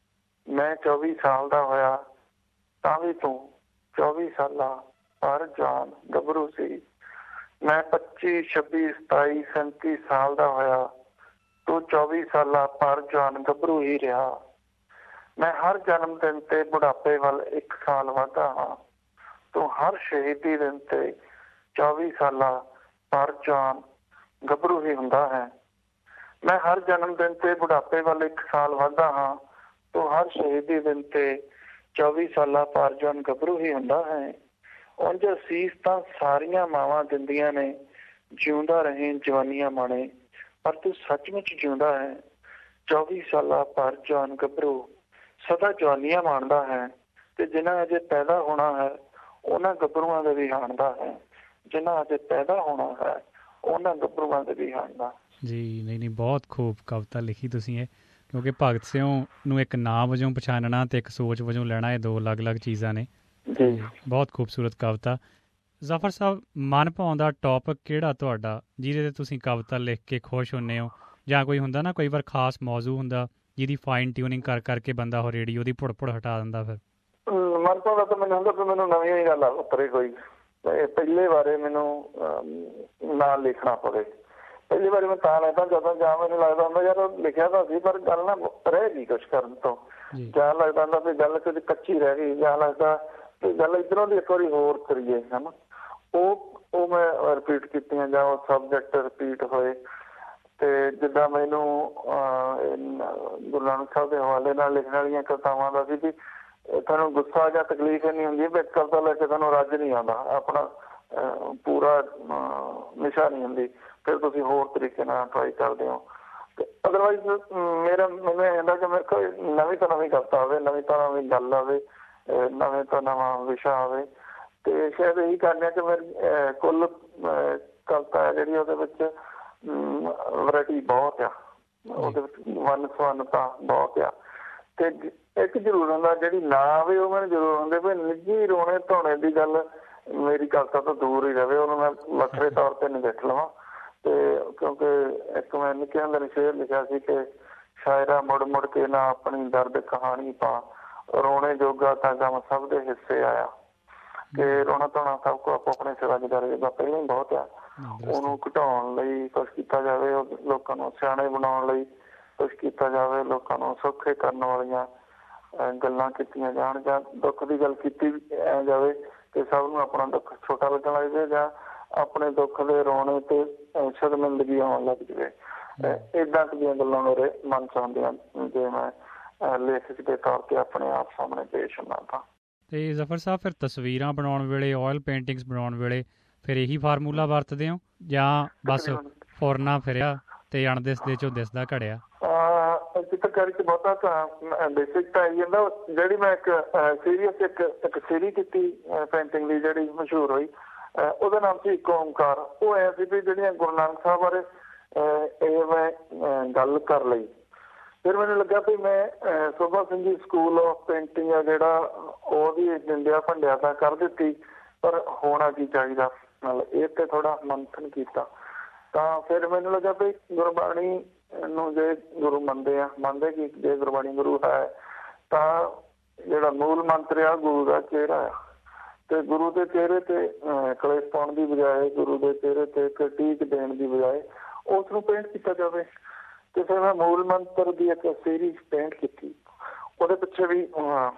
ਮੈਂ 24 ਸਾਲ ਦਾ ਹੋਇਆ ਤਾਂ ਵੀ ਤੂੰ 24 ਸਾਲਾਂ ਪਰ ਜਵਾਨ ਗੱਭਰੂ ਸੀ। ਮੈਂ 25, 26, 27, 37 ਸਾਲ ਦਾ ਹੋਇਆ, ਤੂੰ 24 ਸਾਲਾਂ ਪਰ ਜਵਾਨ ਗੱਭਰੂ ਹੀ ਰਿਹਾ। ਮੈਂ ਹਰ ਜਨਮ ਦਿਨ ਤੇ ਬੁਢਾਪੇ ਵੱਲ 1 ਸਾਲ ਵੱਧਦਾ ਹਾਂ, ਤੂੰ ਹਰ ਸ਼ਹੀਦੀ ਦਿਨ ਤੇ 24 ਸਾਲਾਂ ਪਰ ਜਵਾਨ ਗੱਭਰੂ ਹੀ ਹੁੰਦਾ ਹੈ। ਮੈਂ ਹਰ ਜਨਮ ਦਿਨ ਤੇ ਬੁਢਾਪੇ ਵੱਲ 1 ਸਾਲ ਵੱਧਦਾ ਹਾਂ, ਤੂੰ ਹਰ ਸ਼ਹੀਦੀ ਦਿਨ ਤੇ 24 ਸਾਲਾਂ ਪਰ ਜਵਾਨ ਗੱਭਰੂ ਹੀ ਹੁੰਦਾ ਹੈ। ਉਂਝ ਅਸੀਸ ਤਾਂ ਸਾਰੀਆਂ ਮਾਵਾਂ ਦਿੰਦੀਆਂ ਨੇ, ਜਿਉਂਦਾ ਰਹੇ ਜਵਾਨੀਆਂ ਮਾਣੇ, ਪਰ ਤੂੰ ਸੱਚਮੁੱਚ ਜਿਉਂਦਾ ਹੈ। 24 ਸਾਲਾਂ ਪਰ ਜਵਾਨ ਗੱਭਰੂ ਸਦਾ ਜਵਾਨੀਆਂ ਮਾਣਦਾ ਹੈ ਤੇ ਜਿਨ੍ਹਾਂ ਅਜੇ ਪੈਦਾ ਹੋਣਾ ਹੈ ਉਹਨਾਂ ਗੱਭਰੂਆਂ ਦੇ ਵੀ ਹਾਣਦਾ ਹੈ। ਜਿਨ੍ਹਾਂ ਅਜੇ ਪੈਦਾ ਹੋਣਾ ਹੈ ਉਹਨਾਂ ਗੱਭਰੂਆਂ ਦੇ ਵੀ ਹਾਣਦਾ ਜੀ। ਨਹੀਂ, ਬਹੁਤ ਖੂਬ ਕਵਿਤਾ ਲਿਖੀ ਤੁਸੀਂ ਇਹ, ਕਿਉਂਕਿ ਭਗਤ ਸਿੰਘ ਨੂੰ ਇੱਕ ਨਾਂ ਵਜੋਂ ਪਛਾਣਨਾ ਤੇ ਇੱਕ ਸੋਚ ਵਜੋਂ ਲੈਣਾ, ਇਹ 2 ਅਲੱਗ-ਅਲੱਗ ਚੀਜ਼ਾਂ ਨੇ ਜੀ। ਬਹੁਤ ਖੂਬਸੂਰਤ ਕਵਿਤਾ। ਜ਼ਾਫਰ ਸਾਹਿਬ, ਮਨ ਭਾਉਂਦਾ ਟੌਪਿਕ ਕਿਹੜਾ ਤੁਹਾਡਾ ਜਿਹਦੇ ਤੇ ਤੁਸੀਂ ਕਵਿਤਾ ਲਿਖ ਕੇ ਖੁਸ਼ ਹੁੰਦੇ ਹੋ, ਜਾਂ ਕੋਈ ਹੁੰਦਾ ਨਾ ਕਈ ਵਾਰ ਖਾਸ ਮੌਜੂ ਹੁੰਦਾ ਜਿਹਦੀ ਫਾਈਨ ਟਿਊਨਿੰਗ ਕਰਕੇ ਬੰਦਾ ਉਹ ਰੇਡੀਓ ਦੀ ਭੁੜ ਹਟਾ ਦਿੰਦਾ? ਫਿਰ ਮਨ ਭਾਉਂਦਾ ਤਾਂ ਮੈਨੂੰ ਹੁੰਦਾ ਵੀ ਮੈਨੂੰ ਨਵੀਂ ਹੀ ਗੱਲ ਆ ਉਤਰੇ ਕੋਈ ਪਹਿਲੇ ਬਾਰੇ ਮੈਨੂੰ ਨਾ ਲਿਖਣਾ ਪਵੇ। ਪਹਿਲੀ ਵਾਰੀ ਮੈਂ ਤਾਂ ਲੈਂਦਾ ਜਦੋਂ ਜਾਂ ਮੈਨੂੰ ਲੱਗਦਾ ਹੁੰਦਾ ਯਾਰ ਲਿਖਿਆ ਤਾਂ ਸੀ ਪਰ ਗੱਲ ਨਾ ਰਹਿ ਗਈ ਕੁਛ ਕਰਨ ਤੋਂ, ਜਾਂ ਲੱਗਦਾ ਹੁੰਦਾ ਵੀ ਗੱਲ ਕੁਝ ਕੱਚੀ ਰਹਿ ਗਈ, ਜਾਂ ਲੱਗਦਾ ਵੀ ਗੱਲ ਇੱਧਰੋਂ ਦੀ ਇੱਕ ਵਾਰੀ ਹੋਰ ਕਰੀਏ ਹੈ ਨਾ। ਉਹ ਮੈਂ ਰਿਪੀਟ ਕੀਤੀਆਂ ਜਾਂ ਉਹ ਸਬਜੈਕਟ ਰਿਪੀਟ ਹੋਏ। ਤੇ ਜਿੱਦਾਂ ਮੈਨੂੰ ਗੁਰੂ ਨਾਨਕ ਸਾਹਿਬ ਦੇ ਹਵਾਲੇ ਨਾਲ ਲਿਖਣ ਵਾਲੀਆਂ ਕਵਿਤਾਵਾਂ ਦਾ ਸੀ ਵੀ ਤੁਹਾਨੂੰ ਗੁੱਸਾ ਜਾਂ ਤਕਲੀਫ ਇੰਨੀ ਹੁੰਦੀ ਵੀ ਕਵਿਤਾ ਲੈ ਕੇ ਤੁਹਾਨੂੰ ਰੱਜ ਨਹੀਂ ਆਉਂਦਾ, ਆਪਣਾ ਪੂਰਾ ਨਿਸ਼ਾ ਨਹੀਂ ਹੁੰਦੀ, ਫਿਰ ਤੁਸੀਂ ਹੋਰ ਤਰੀਕੇ ਨਾਲ ਟਰਾਈ ਕਰਦੇ ਹੋ। ਤੇ ਅਦਰਵਾਈਜ਼ ਮੈਨੂੰ ਇਹ ਹੁੰਦਾ ਕਿ ਮੇਰੇ ਕੋਲ ਨਵੀਂ ਤੋਂ ਨਵੀਂ ਕਵਿਤਾ ਹੋਵੇ, ਨਵੀਂ ਤੋਂ ਨਵੀਂ ਗੱਲ ਹੋਵੇ, ਨਵੇਂ ਤੋਂ ਨਵਾਂ ਵਿਸ਼ਾ ਹੋਵੇ। ਤੇ ਸ਼ਾਇਦ ਇਹੀ ਕਰਨਾ ਕਿ ਮੇਰੀ ਕੁੱਲ ਕਵਿਤਾ ਜਿਹੜੀ ਉਹਦੇ ਵਿੱਚ ਵਰਾਇਟੀ ਬਹੁਤ ਆ, ਉਹਦੇ ਵਿੱਚ ਵੰਨ ਸਵੰਨਤਾ ਬਹੁਤ ਆ। ਤੇ ਇੱਕ ਜ਼ਰੂਰ ਹੁੰਦਾ ਜਿਹੜੀ ਨਾ ਆਵੇ ਉਹ ਮੈਨੂੰ ਜ਼ਰੂਰ ਹੁੰਦੇ ਵੀ ਨਿੱਜੀ ਰੋਣੇ ਧੋਣੇ ਦੀ ਗੱਲ ਮੇਰੀ ਕਵਿਤਾ ਤੋਂ ਦੂਰ ਹੀ ਰਹੇ, ਉਹਨੂੰ ਮੈਂ ਵੱਖਰੇ ਤੌਰ ਤੇ ਨਹੀਂ ਦੇਖ ਲਵਾਂ। ਤੇ ਕਿਉਂਕਿ ਇੱਕ ਮੈਂ ਨਿੱਕੇ ਹੁੰਦੇ ਨੇ ਸ਼ੇਰ ਲਿਖਿਆ ਸੀ ਕਿ ਸ਼ਾਇਰਾ ਮੁੜ ਮੁੜ ਕੇ ਨਾ ਆਪਣੀ ਦਰਦ ਕਹਾਣੀ ਪਾ, ਰੋਣੇ ਜੋਗਾ ਤਾਂ ਗਮ ਸਭ ਦੇ ਹਿੱਸੇ ਆਇਆ। ਕਿ ਰੋਣਾ ਧੋਣਾ ਸਭ ਕੋ ਆਪੋ ਆਪਣੇ ਸਿਰਾਂ ਚ ਦਰਜਾ ਪਹਿਲਾਂ ਹੀ ਬਹੁਤ ਆ, ਉਹਨੂੰ ਘਟਾਉਣ ਲਈ ਕੁਛ ਕੀਤਾ ਜਾਵੇ, ਲੋਕਾਂ ਨੂੰ ਸਿਆਣੇ ਬਣਾਉਣ ਲਈ ਕੁਛ ਕੀਤਾ ਜਾਵੇ, ਲੋਕਾਂ ਨੂੰ ਸੌਖੇ ਕਰਨ ਵਾਲੀਆਂ ਗੱਲਾਂ ਕੀਤੀਆਂ ਜਾਣ, ਜਾਂ ਦੁੱਖ ਦੀ ਗੱਲ ਕੀਤੀ ਐ ਜਾਵੇ ਕਿ ਸਭ ਨੂੰ ਆਪਣਾ ਦੁੱਖ ਛੋਟਾ ਲੱਗਣ ਲੱਗ ਜਾਵੇ, ਜਾਂ ਆਪਣੇ ਦੁੱਖ ਦੇ ਰੋਣੇ ਤੇ ਸ਼ਰਮਿੰਦਗੀ ਆਉਣ ਲੱਗ ਜਾਵੇ। ਏਦਾਂ ਦੀਆਂ ਗੱਲਾਂ ਮੇਰੇ ਮਨ ਚ ਆਉਂਦੀਆਂ ਜੇ ਮੈਂ ਲੇਖਕ ਦੇ ਤੌਰ ਤੇ ਆਪਣੇ ਆਪ ਸਾਹਮਣੇ ਪੇਸ਼ ਹੁੰਦਾ ਤਾਂ। ਤੇ ਜ਼ਫਰ ਸਾਹਿਬ, ਫਿਰ ਤਸਵੀਰਾਂ ਬਣਾਉਣ ਵੇਲੇ, ਆਇਲ ਪੇਂਟਿੰਗਸ ਬਣਾਉਣ ਵੇਲੇ ਫਿਰ ਇਹੀ ਫਾਰਮੂਲਾ ਵਰਤਦੇ ਹੋ ਜਾਂ ਬਸ ਫੁਰਨਾ ਫਿਰਿਆ ਤੇ ਅਣਦਿਸਦੇ ਚੋਂ ਦਿਸਦਾ ਘੜਿਆ? ਚਿੱਤਰਕਾਰੀ ਚ ਬਹੁਤਾ ਤਾਂ ਬੇਸਿਕ ਤਾਂ ਆਈ ਜਾਂਦਾ। ਜਿਹੜੀ ਮੈਂ ਇੱਕ ਸੀਰੀਅਸ ਇੱਕ ਸੀਰੀ ਕੀਤੀ ਪੇਂਟਿੰਗ ਦੀ ਜਿਹੜੀ ਮਸ਼ਹੂਰ ਹੋਈ, ਉਹਦਾ ਨਾਮ ਸੀ ਇੱਕ ਓਂਕਾਰ। ਉਹ ਐ ਸੀ ਵੀ ਜਿਹੜੀਆਂ ਗੁਰੂ ਨਾਨਕ ਸਾਹਿਬ ਬਾਰੇ ਇਹ ਮੈਂ ਗੱਲ ਕਰ ਲਈ ਫਿਰ ਮੈਨੂੰ ਲੱਗਾ ਵੀ ਮੈਂ ਸੋਭਾ Singh ji school of painting ਆ ਜਿਹੜਾ ਉਹ ਵੀ ਨਿੰਦਿਆ ਭੰਡਿਆ ਤਾਂ ਕਰ ਦਿੱਤੀ, ਪਰ ਹੋਣਾ ਕੀ ਚਾਹੀਦਾ ਨਾਲ ਇਹ ਤੇ ਥੋੜਾ ਮੰਥਨ ਕੀਤਾ। ਤਾਂ ਫਿਰ ਮੈਨੂੰ ਲੱਗਾ ਵੀ ਗੁਰਬਾਣੀ ਨੂੰ ਜੇ ਗੁਰੂ ਮੰਨਦੇ ਕਿ ਜੇ ਗੁਰਬਾਣੀ ਗੁਰੂ ਹੈ ਤਾਂ ਜਿਹੜਾ ਮੂਲ ਮੰਤਰ ਆ ਗੁਰੂ ਦਾ ਚਿਹਰਾ ਆ, ਤੇ ਗੁਰੂ ਦੇ ਚਿਹਰੇ ਤੇ ਕਲੇਸ਼ ਪਾਉਣ ਦੀ ਬਜਾਏ, ਗੁਰੂ ਦੇ ਚਿਹਰੇ ਤੇ ਟੀਕ ਦੇਣ ਦੀ ਬਜਾਏ ਉਸ ਨੂੰ ਪੇਂਟ ਕੀਤਾ ਜਾਵੇ। ਤੇ ਫਿਰ ਮੈਂ ਮੂਲ ਮੰਤਰ ਦੀ ਇੱਕ ਸੀਰੀਜ਼ ਪੇਂਟ ਕੀਤੀ। ਉਹਦੇ ਪਿੱਛੇ ਵੀ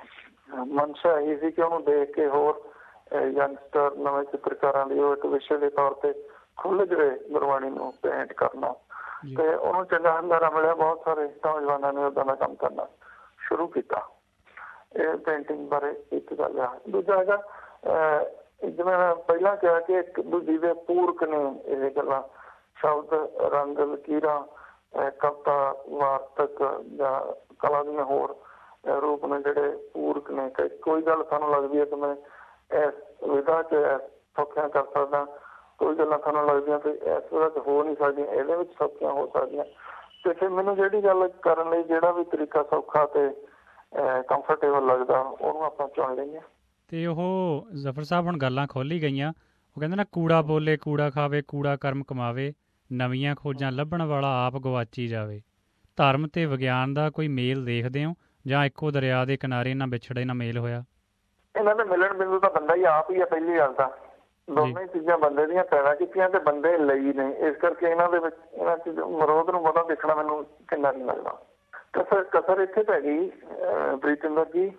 ਮਨਸ਼ਾ ਇਹੀ ਸੀ ਕਿ ਉਹਨੂੰ ਦੇਖ ਕੇ ਹੋਰ ਯੰਗਸਟਰ ਨਵੇਂ ਚਿੱਤਰਕਾਰਾਂ ਲਈ ਉਹ ਇੱਕ ਵਿਸ਼ੇ ਦੇ ਤੌਰ ਤੇ ਖੁੱਲ੍ਹ ਜਾਵੇ ਗੁਰਬਾਣੀ ਨੂੰ ਪੇਂਟ ਕਰਨਾ। ਤੇ ਉਹਨੂੰ ਚੰਗਾ ਹੁੰਗਾਰਾ ਮਿਲਿਆ, ਬਹੁਤ ਸਾਰੇ ਨੌਜਵਾਨਾਂ ਨੇ ਉੱਦਾਂ ਦਾ ਕੰਮ ਕਰਨਾ ਸ਼ੁਰੂ ਕੀਤਾ। ਇਹ ਪੇਂਟਿੰਗ ਬਾਰੇ ਇੱਕ ਗੱਲ ਆ। ਦੂਜਾ ਹੈਗਾ ਜਿਵੇਂ ਮੈਂ ਪਹਿਲਾਂ ਕਿਹਾ ਕਿ ਇੱਕ ਦੂਜੀ ਦੇ ਪੂਰਕ ਨੇ ਇਹ ਗੱਲਾਂ, ਸ਼ਬਦ, ਰੰਗ, ਲਕੀਰਾਂ, ਕਵਿਤਾ, ਵਾਰਤਕ ਜਾਂ ਕਲਾ ਦੀਆਂ ਹੋਰ ਰੂਪ ਨੇ ਜਿਹੜੇ ਪੂਰਕ ਨੇ। ਕੋਈ ਗੱਲ ਸਾਨੂੰ ਲੱਗਦੀ ਹੈ ਕਿ ਮੈਂ ਇਸ ਵਿਧਾ 'ਚ ਸੌਖਿਆਂ ਕਰ ਸਕਦਾ, ਕੋਈ ਗੱਲਾਂ ਸਾਨੂੰ ਲੱਗਦੀਆਂ ਕਿ ਇਸ ਵਿਧਾ 'ਚ ਹੋ ਨਹੀਂ ਸਕਦੀਆਂ, ਇਹਦੇ ਵਿੱਚ ਸੌਖੀਆਂ ਹੋ ਸਕਦੀਆਂ। ਤੇ ਫਿਰ ਮੈਨੂੰ ਜਿਹੜੀ ਗੱਲ ਕਰਨ ਲਈ ਜਿਹੜਾ ਵੀ ਤਰੀਕਾ ਸੌਖਾ ਤੇ ਕੰਫਰਟੇਬਲ ਲੱਗਦਾ ਉਹਨੂੰ ਆਪਾਂ ਚੁਣ ਲੈਂਦੇ ਹਾਂ। ਤੇ ਉਹ ਜ਼ਫਰ ਸਾਹਿਬ ਹੁਣ ਗੱਲਾਂ ਖੋਲ੍ਹੀ ਗਈਆਂ, ਉਹ ਕਹਿੰਦੇ ਨਾ ਕੂੜਾ ਬੋਲੇ ਕੂੜਾ ਖਾਵੇ, ਕੂੜਾ ਕਰਮ ਕਮਾਵੇ, ਨਵੀਆਂ ਖੋਜਾਂ ਲੱਭਣ ਵਾਲਾ ਆਪ ਗਵਾਚੀ ਜਾਵੇ। ਧਰਮ ਤੇ ਵਿਗਿਆਨ ਦਾ ਕੋਈ ਮੇਲ ਦੇਖਦੇ ਹੋ ਜਾਂ ਇੱਕੋ ਦਰਿਆ ਦੇ ਕਿਨਾਰੇ ਨਾ ਵਿਛੜੇ ਨਾ ਮੇਲ ਹੋਇਆ? ਇਹਨਾਂ ਦੇ ਮਿਲਣ ਬਿੰਦੂ ਤਾਂ ਬੰਦਾ ਹੀ ਆਪ ਹੀ ਆ। ਪਹਿਲੀ ਗੱਲ ਤਾਂ ਦੋਵੇਂ ਚੀਜ਼ਾਂ ਬੰਦੇ ਦੀਆਂ ਪੈਦਾ ਕੀਤੀਆਂ ਤੇ ਬੰਦੇ ਲਈ ਨੇ, ਇਸ ਕਰਕੇ ਇਹਨਾਂ ਦੇ ਵਿੱਚ ਇਹਨਾਂ ਚ ਮਰੋਧ ਨੂੰ ਬਹੁਤਾ ਦੇਖਣਾ ਮੈਨੂੰ ਚੰਗਾ ਨਹੀਂ ਲੱਗਦਾ। ਕਸਰ ਇੱਥੇ ਪੈ ਗਈ ਪ੍ਰੀਤਿੰਦਰ ਜੀ,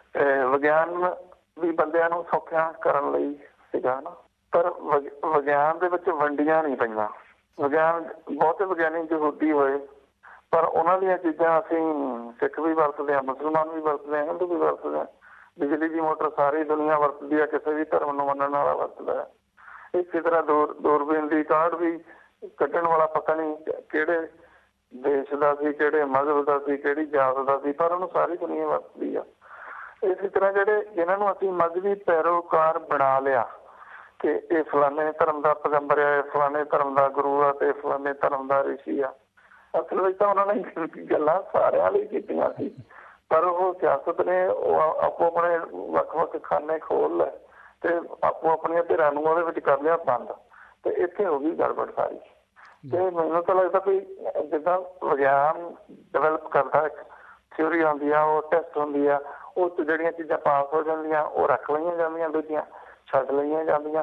ਵਿਗਿਆਨ ਵੀ ਬੰਦਿਆਂ ਨੂੰ ਸੌਖਿਆ ਕਰਨ ਲਈ ਸੀਗਾ ਨਾ, ਪਰ ਵਿਗਿਆਨ ਦੇ ਵਿੱਚ ਵੰਡੀਆਂ ਨਹੀਂ ਪਈਆਂ। ਵਿਗਿਆਨ ਬਹੁਤੇ ਵਿਗਿਆਨੀ ਯਹੂਦੀ ਹੋਏ, ਪਰ ਉਹਨਾਂ ਦੀਆਂ ਚੀਜ਼ਾਂ ਅਸੀਂ ਸਿੱਖ ਵੀ ਵਰਤਦੇ ਹਾਂ, ਮੁਸਲਮਾਨ ਵੀ ਵਰਤਦੇ ਹਾਂ, ਹਿੰਦੂ ਵੀ ਵਰਤਦੇ ਹਾਂ। ਬਿਜਲੀ ਦੀ ਮੋਟਰ ਸਾਰੀ ਦੁਨੀਆ ਵਰਤਦੀ ਹੈ, ਕਿਸੇ ਵੀ ਧਰਮ ਨੂੰ ਮੰਨਣ ਵਾਲਾ ਵਰਤਦਾ ਹੈ। ਇਸੇ ਤਰ੍ਹਾਂ ਦੂਰਬੀਨ ਦੀ ਕਾਢ ਵੀ ਕੱਢਣ ਵਾਲਾ ਪਤਾ ਨਹੀਂ ਕਿਹੜੇ ਦੇਸ਼ ਦਾ ਸੀ, ਕਿਹੜੇ ਮਜ਼ਹਬ ਦਾ ਸੀ, ਕਿਹੜੀ ਜਾਤ ਦਾ ਸੀ, ਪਰ ਉਹਨੂੰ ਸਾਰੀ ਦੁਨੀਆ ਵਰਤਦੀ ਆ। ਇਸੇ ਤਰ੍ਹਾਂ ਜਿਹਨਾਂ ਨੂੰ ਅਸੀਂ ਮਜ਼ਹਬੀ ਪੈਰੋਕਾਰ ਬਣਾ ਲਿਆ ਕਿ ਇਹ ਫਲਾਣੇ ਧਰਮ ਦਾ ਪੈਗੰਬਰ ਆ, ਫਲਾਣੇ ਧਰਮ ਦਾ ਗੁਰੂ ਆ ਤੇ ਫਲਾਣੇ ਧਰਮ ਦਾ ਰਿਸ਼ੀ ਆ, ਅਸਲ ਵਿੱਚ ਤਾਂ ਉਹਨਾਂ ਨੇ ਗੱਲਾਂ ਸਾਰਿਆਂ ਲਈ ਕੀਤੀਆਂ ਸੀ, ਪਰ ਉਹ ਸਿਆਸਤ ਨੇ ਉਹ ਆਪੋ ਆਪਣੇ ਵੱਖ-ਵੱਖ ਖਾਨੇ ਖੋਲ ਲਏ ਤੇ ਆਪੋ ਆਪਣੀਆਂ ਧਿਰਾਂ ਨੂੰ ਉਹਦੇ ਵਿੱਚ ਕਰ ਲਿਆ ਬੰਦ, ਤੇ ਇੱਥੇ ਹੋ ਗਈ ਗੜਬੜ ਸਾਰੀ। ਤੇ ਮੈਨੂੰ ਤਾਂ ਲੱਗਦਾ ਵੀ ਜਿੱਦਾਂ ਵਿਗਿਆਨ ਡਿਵੈਲਪ ਕਰਦਾ, ਇੱਕ ਥਿਊਰੀ ਆਉਂਦੀ ਆ, ਉਹ ਟੈਸਟ ਹੁੰਦੀ ਆ, ਉਹ ਜਿਹੜੀਆਂ ਚੀਜ਼ਾਂ ਪਾਸ ਹੋ ਜਾਂਦੀਆਂ ਉਹ ਰੱਖ ਲਈਆਂ ਜਾਂਦੀਆਂ, ਦੂਜੀਆਂ ਛੱਡ ਲਈਆਂ ਜਾਂਦੀਆਂ।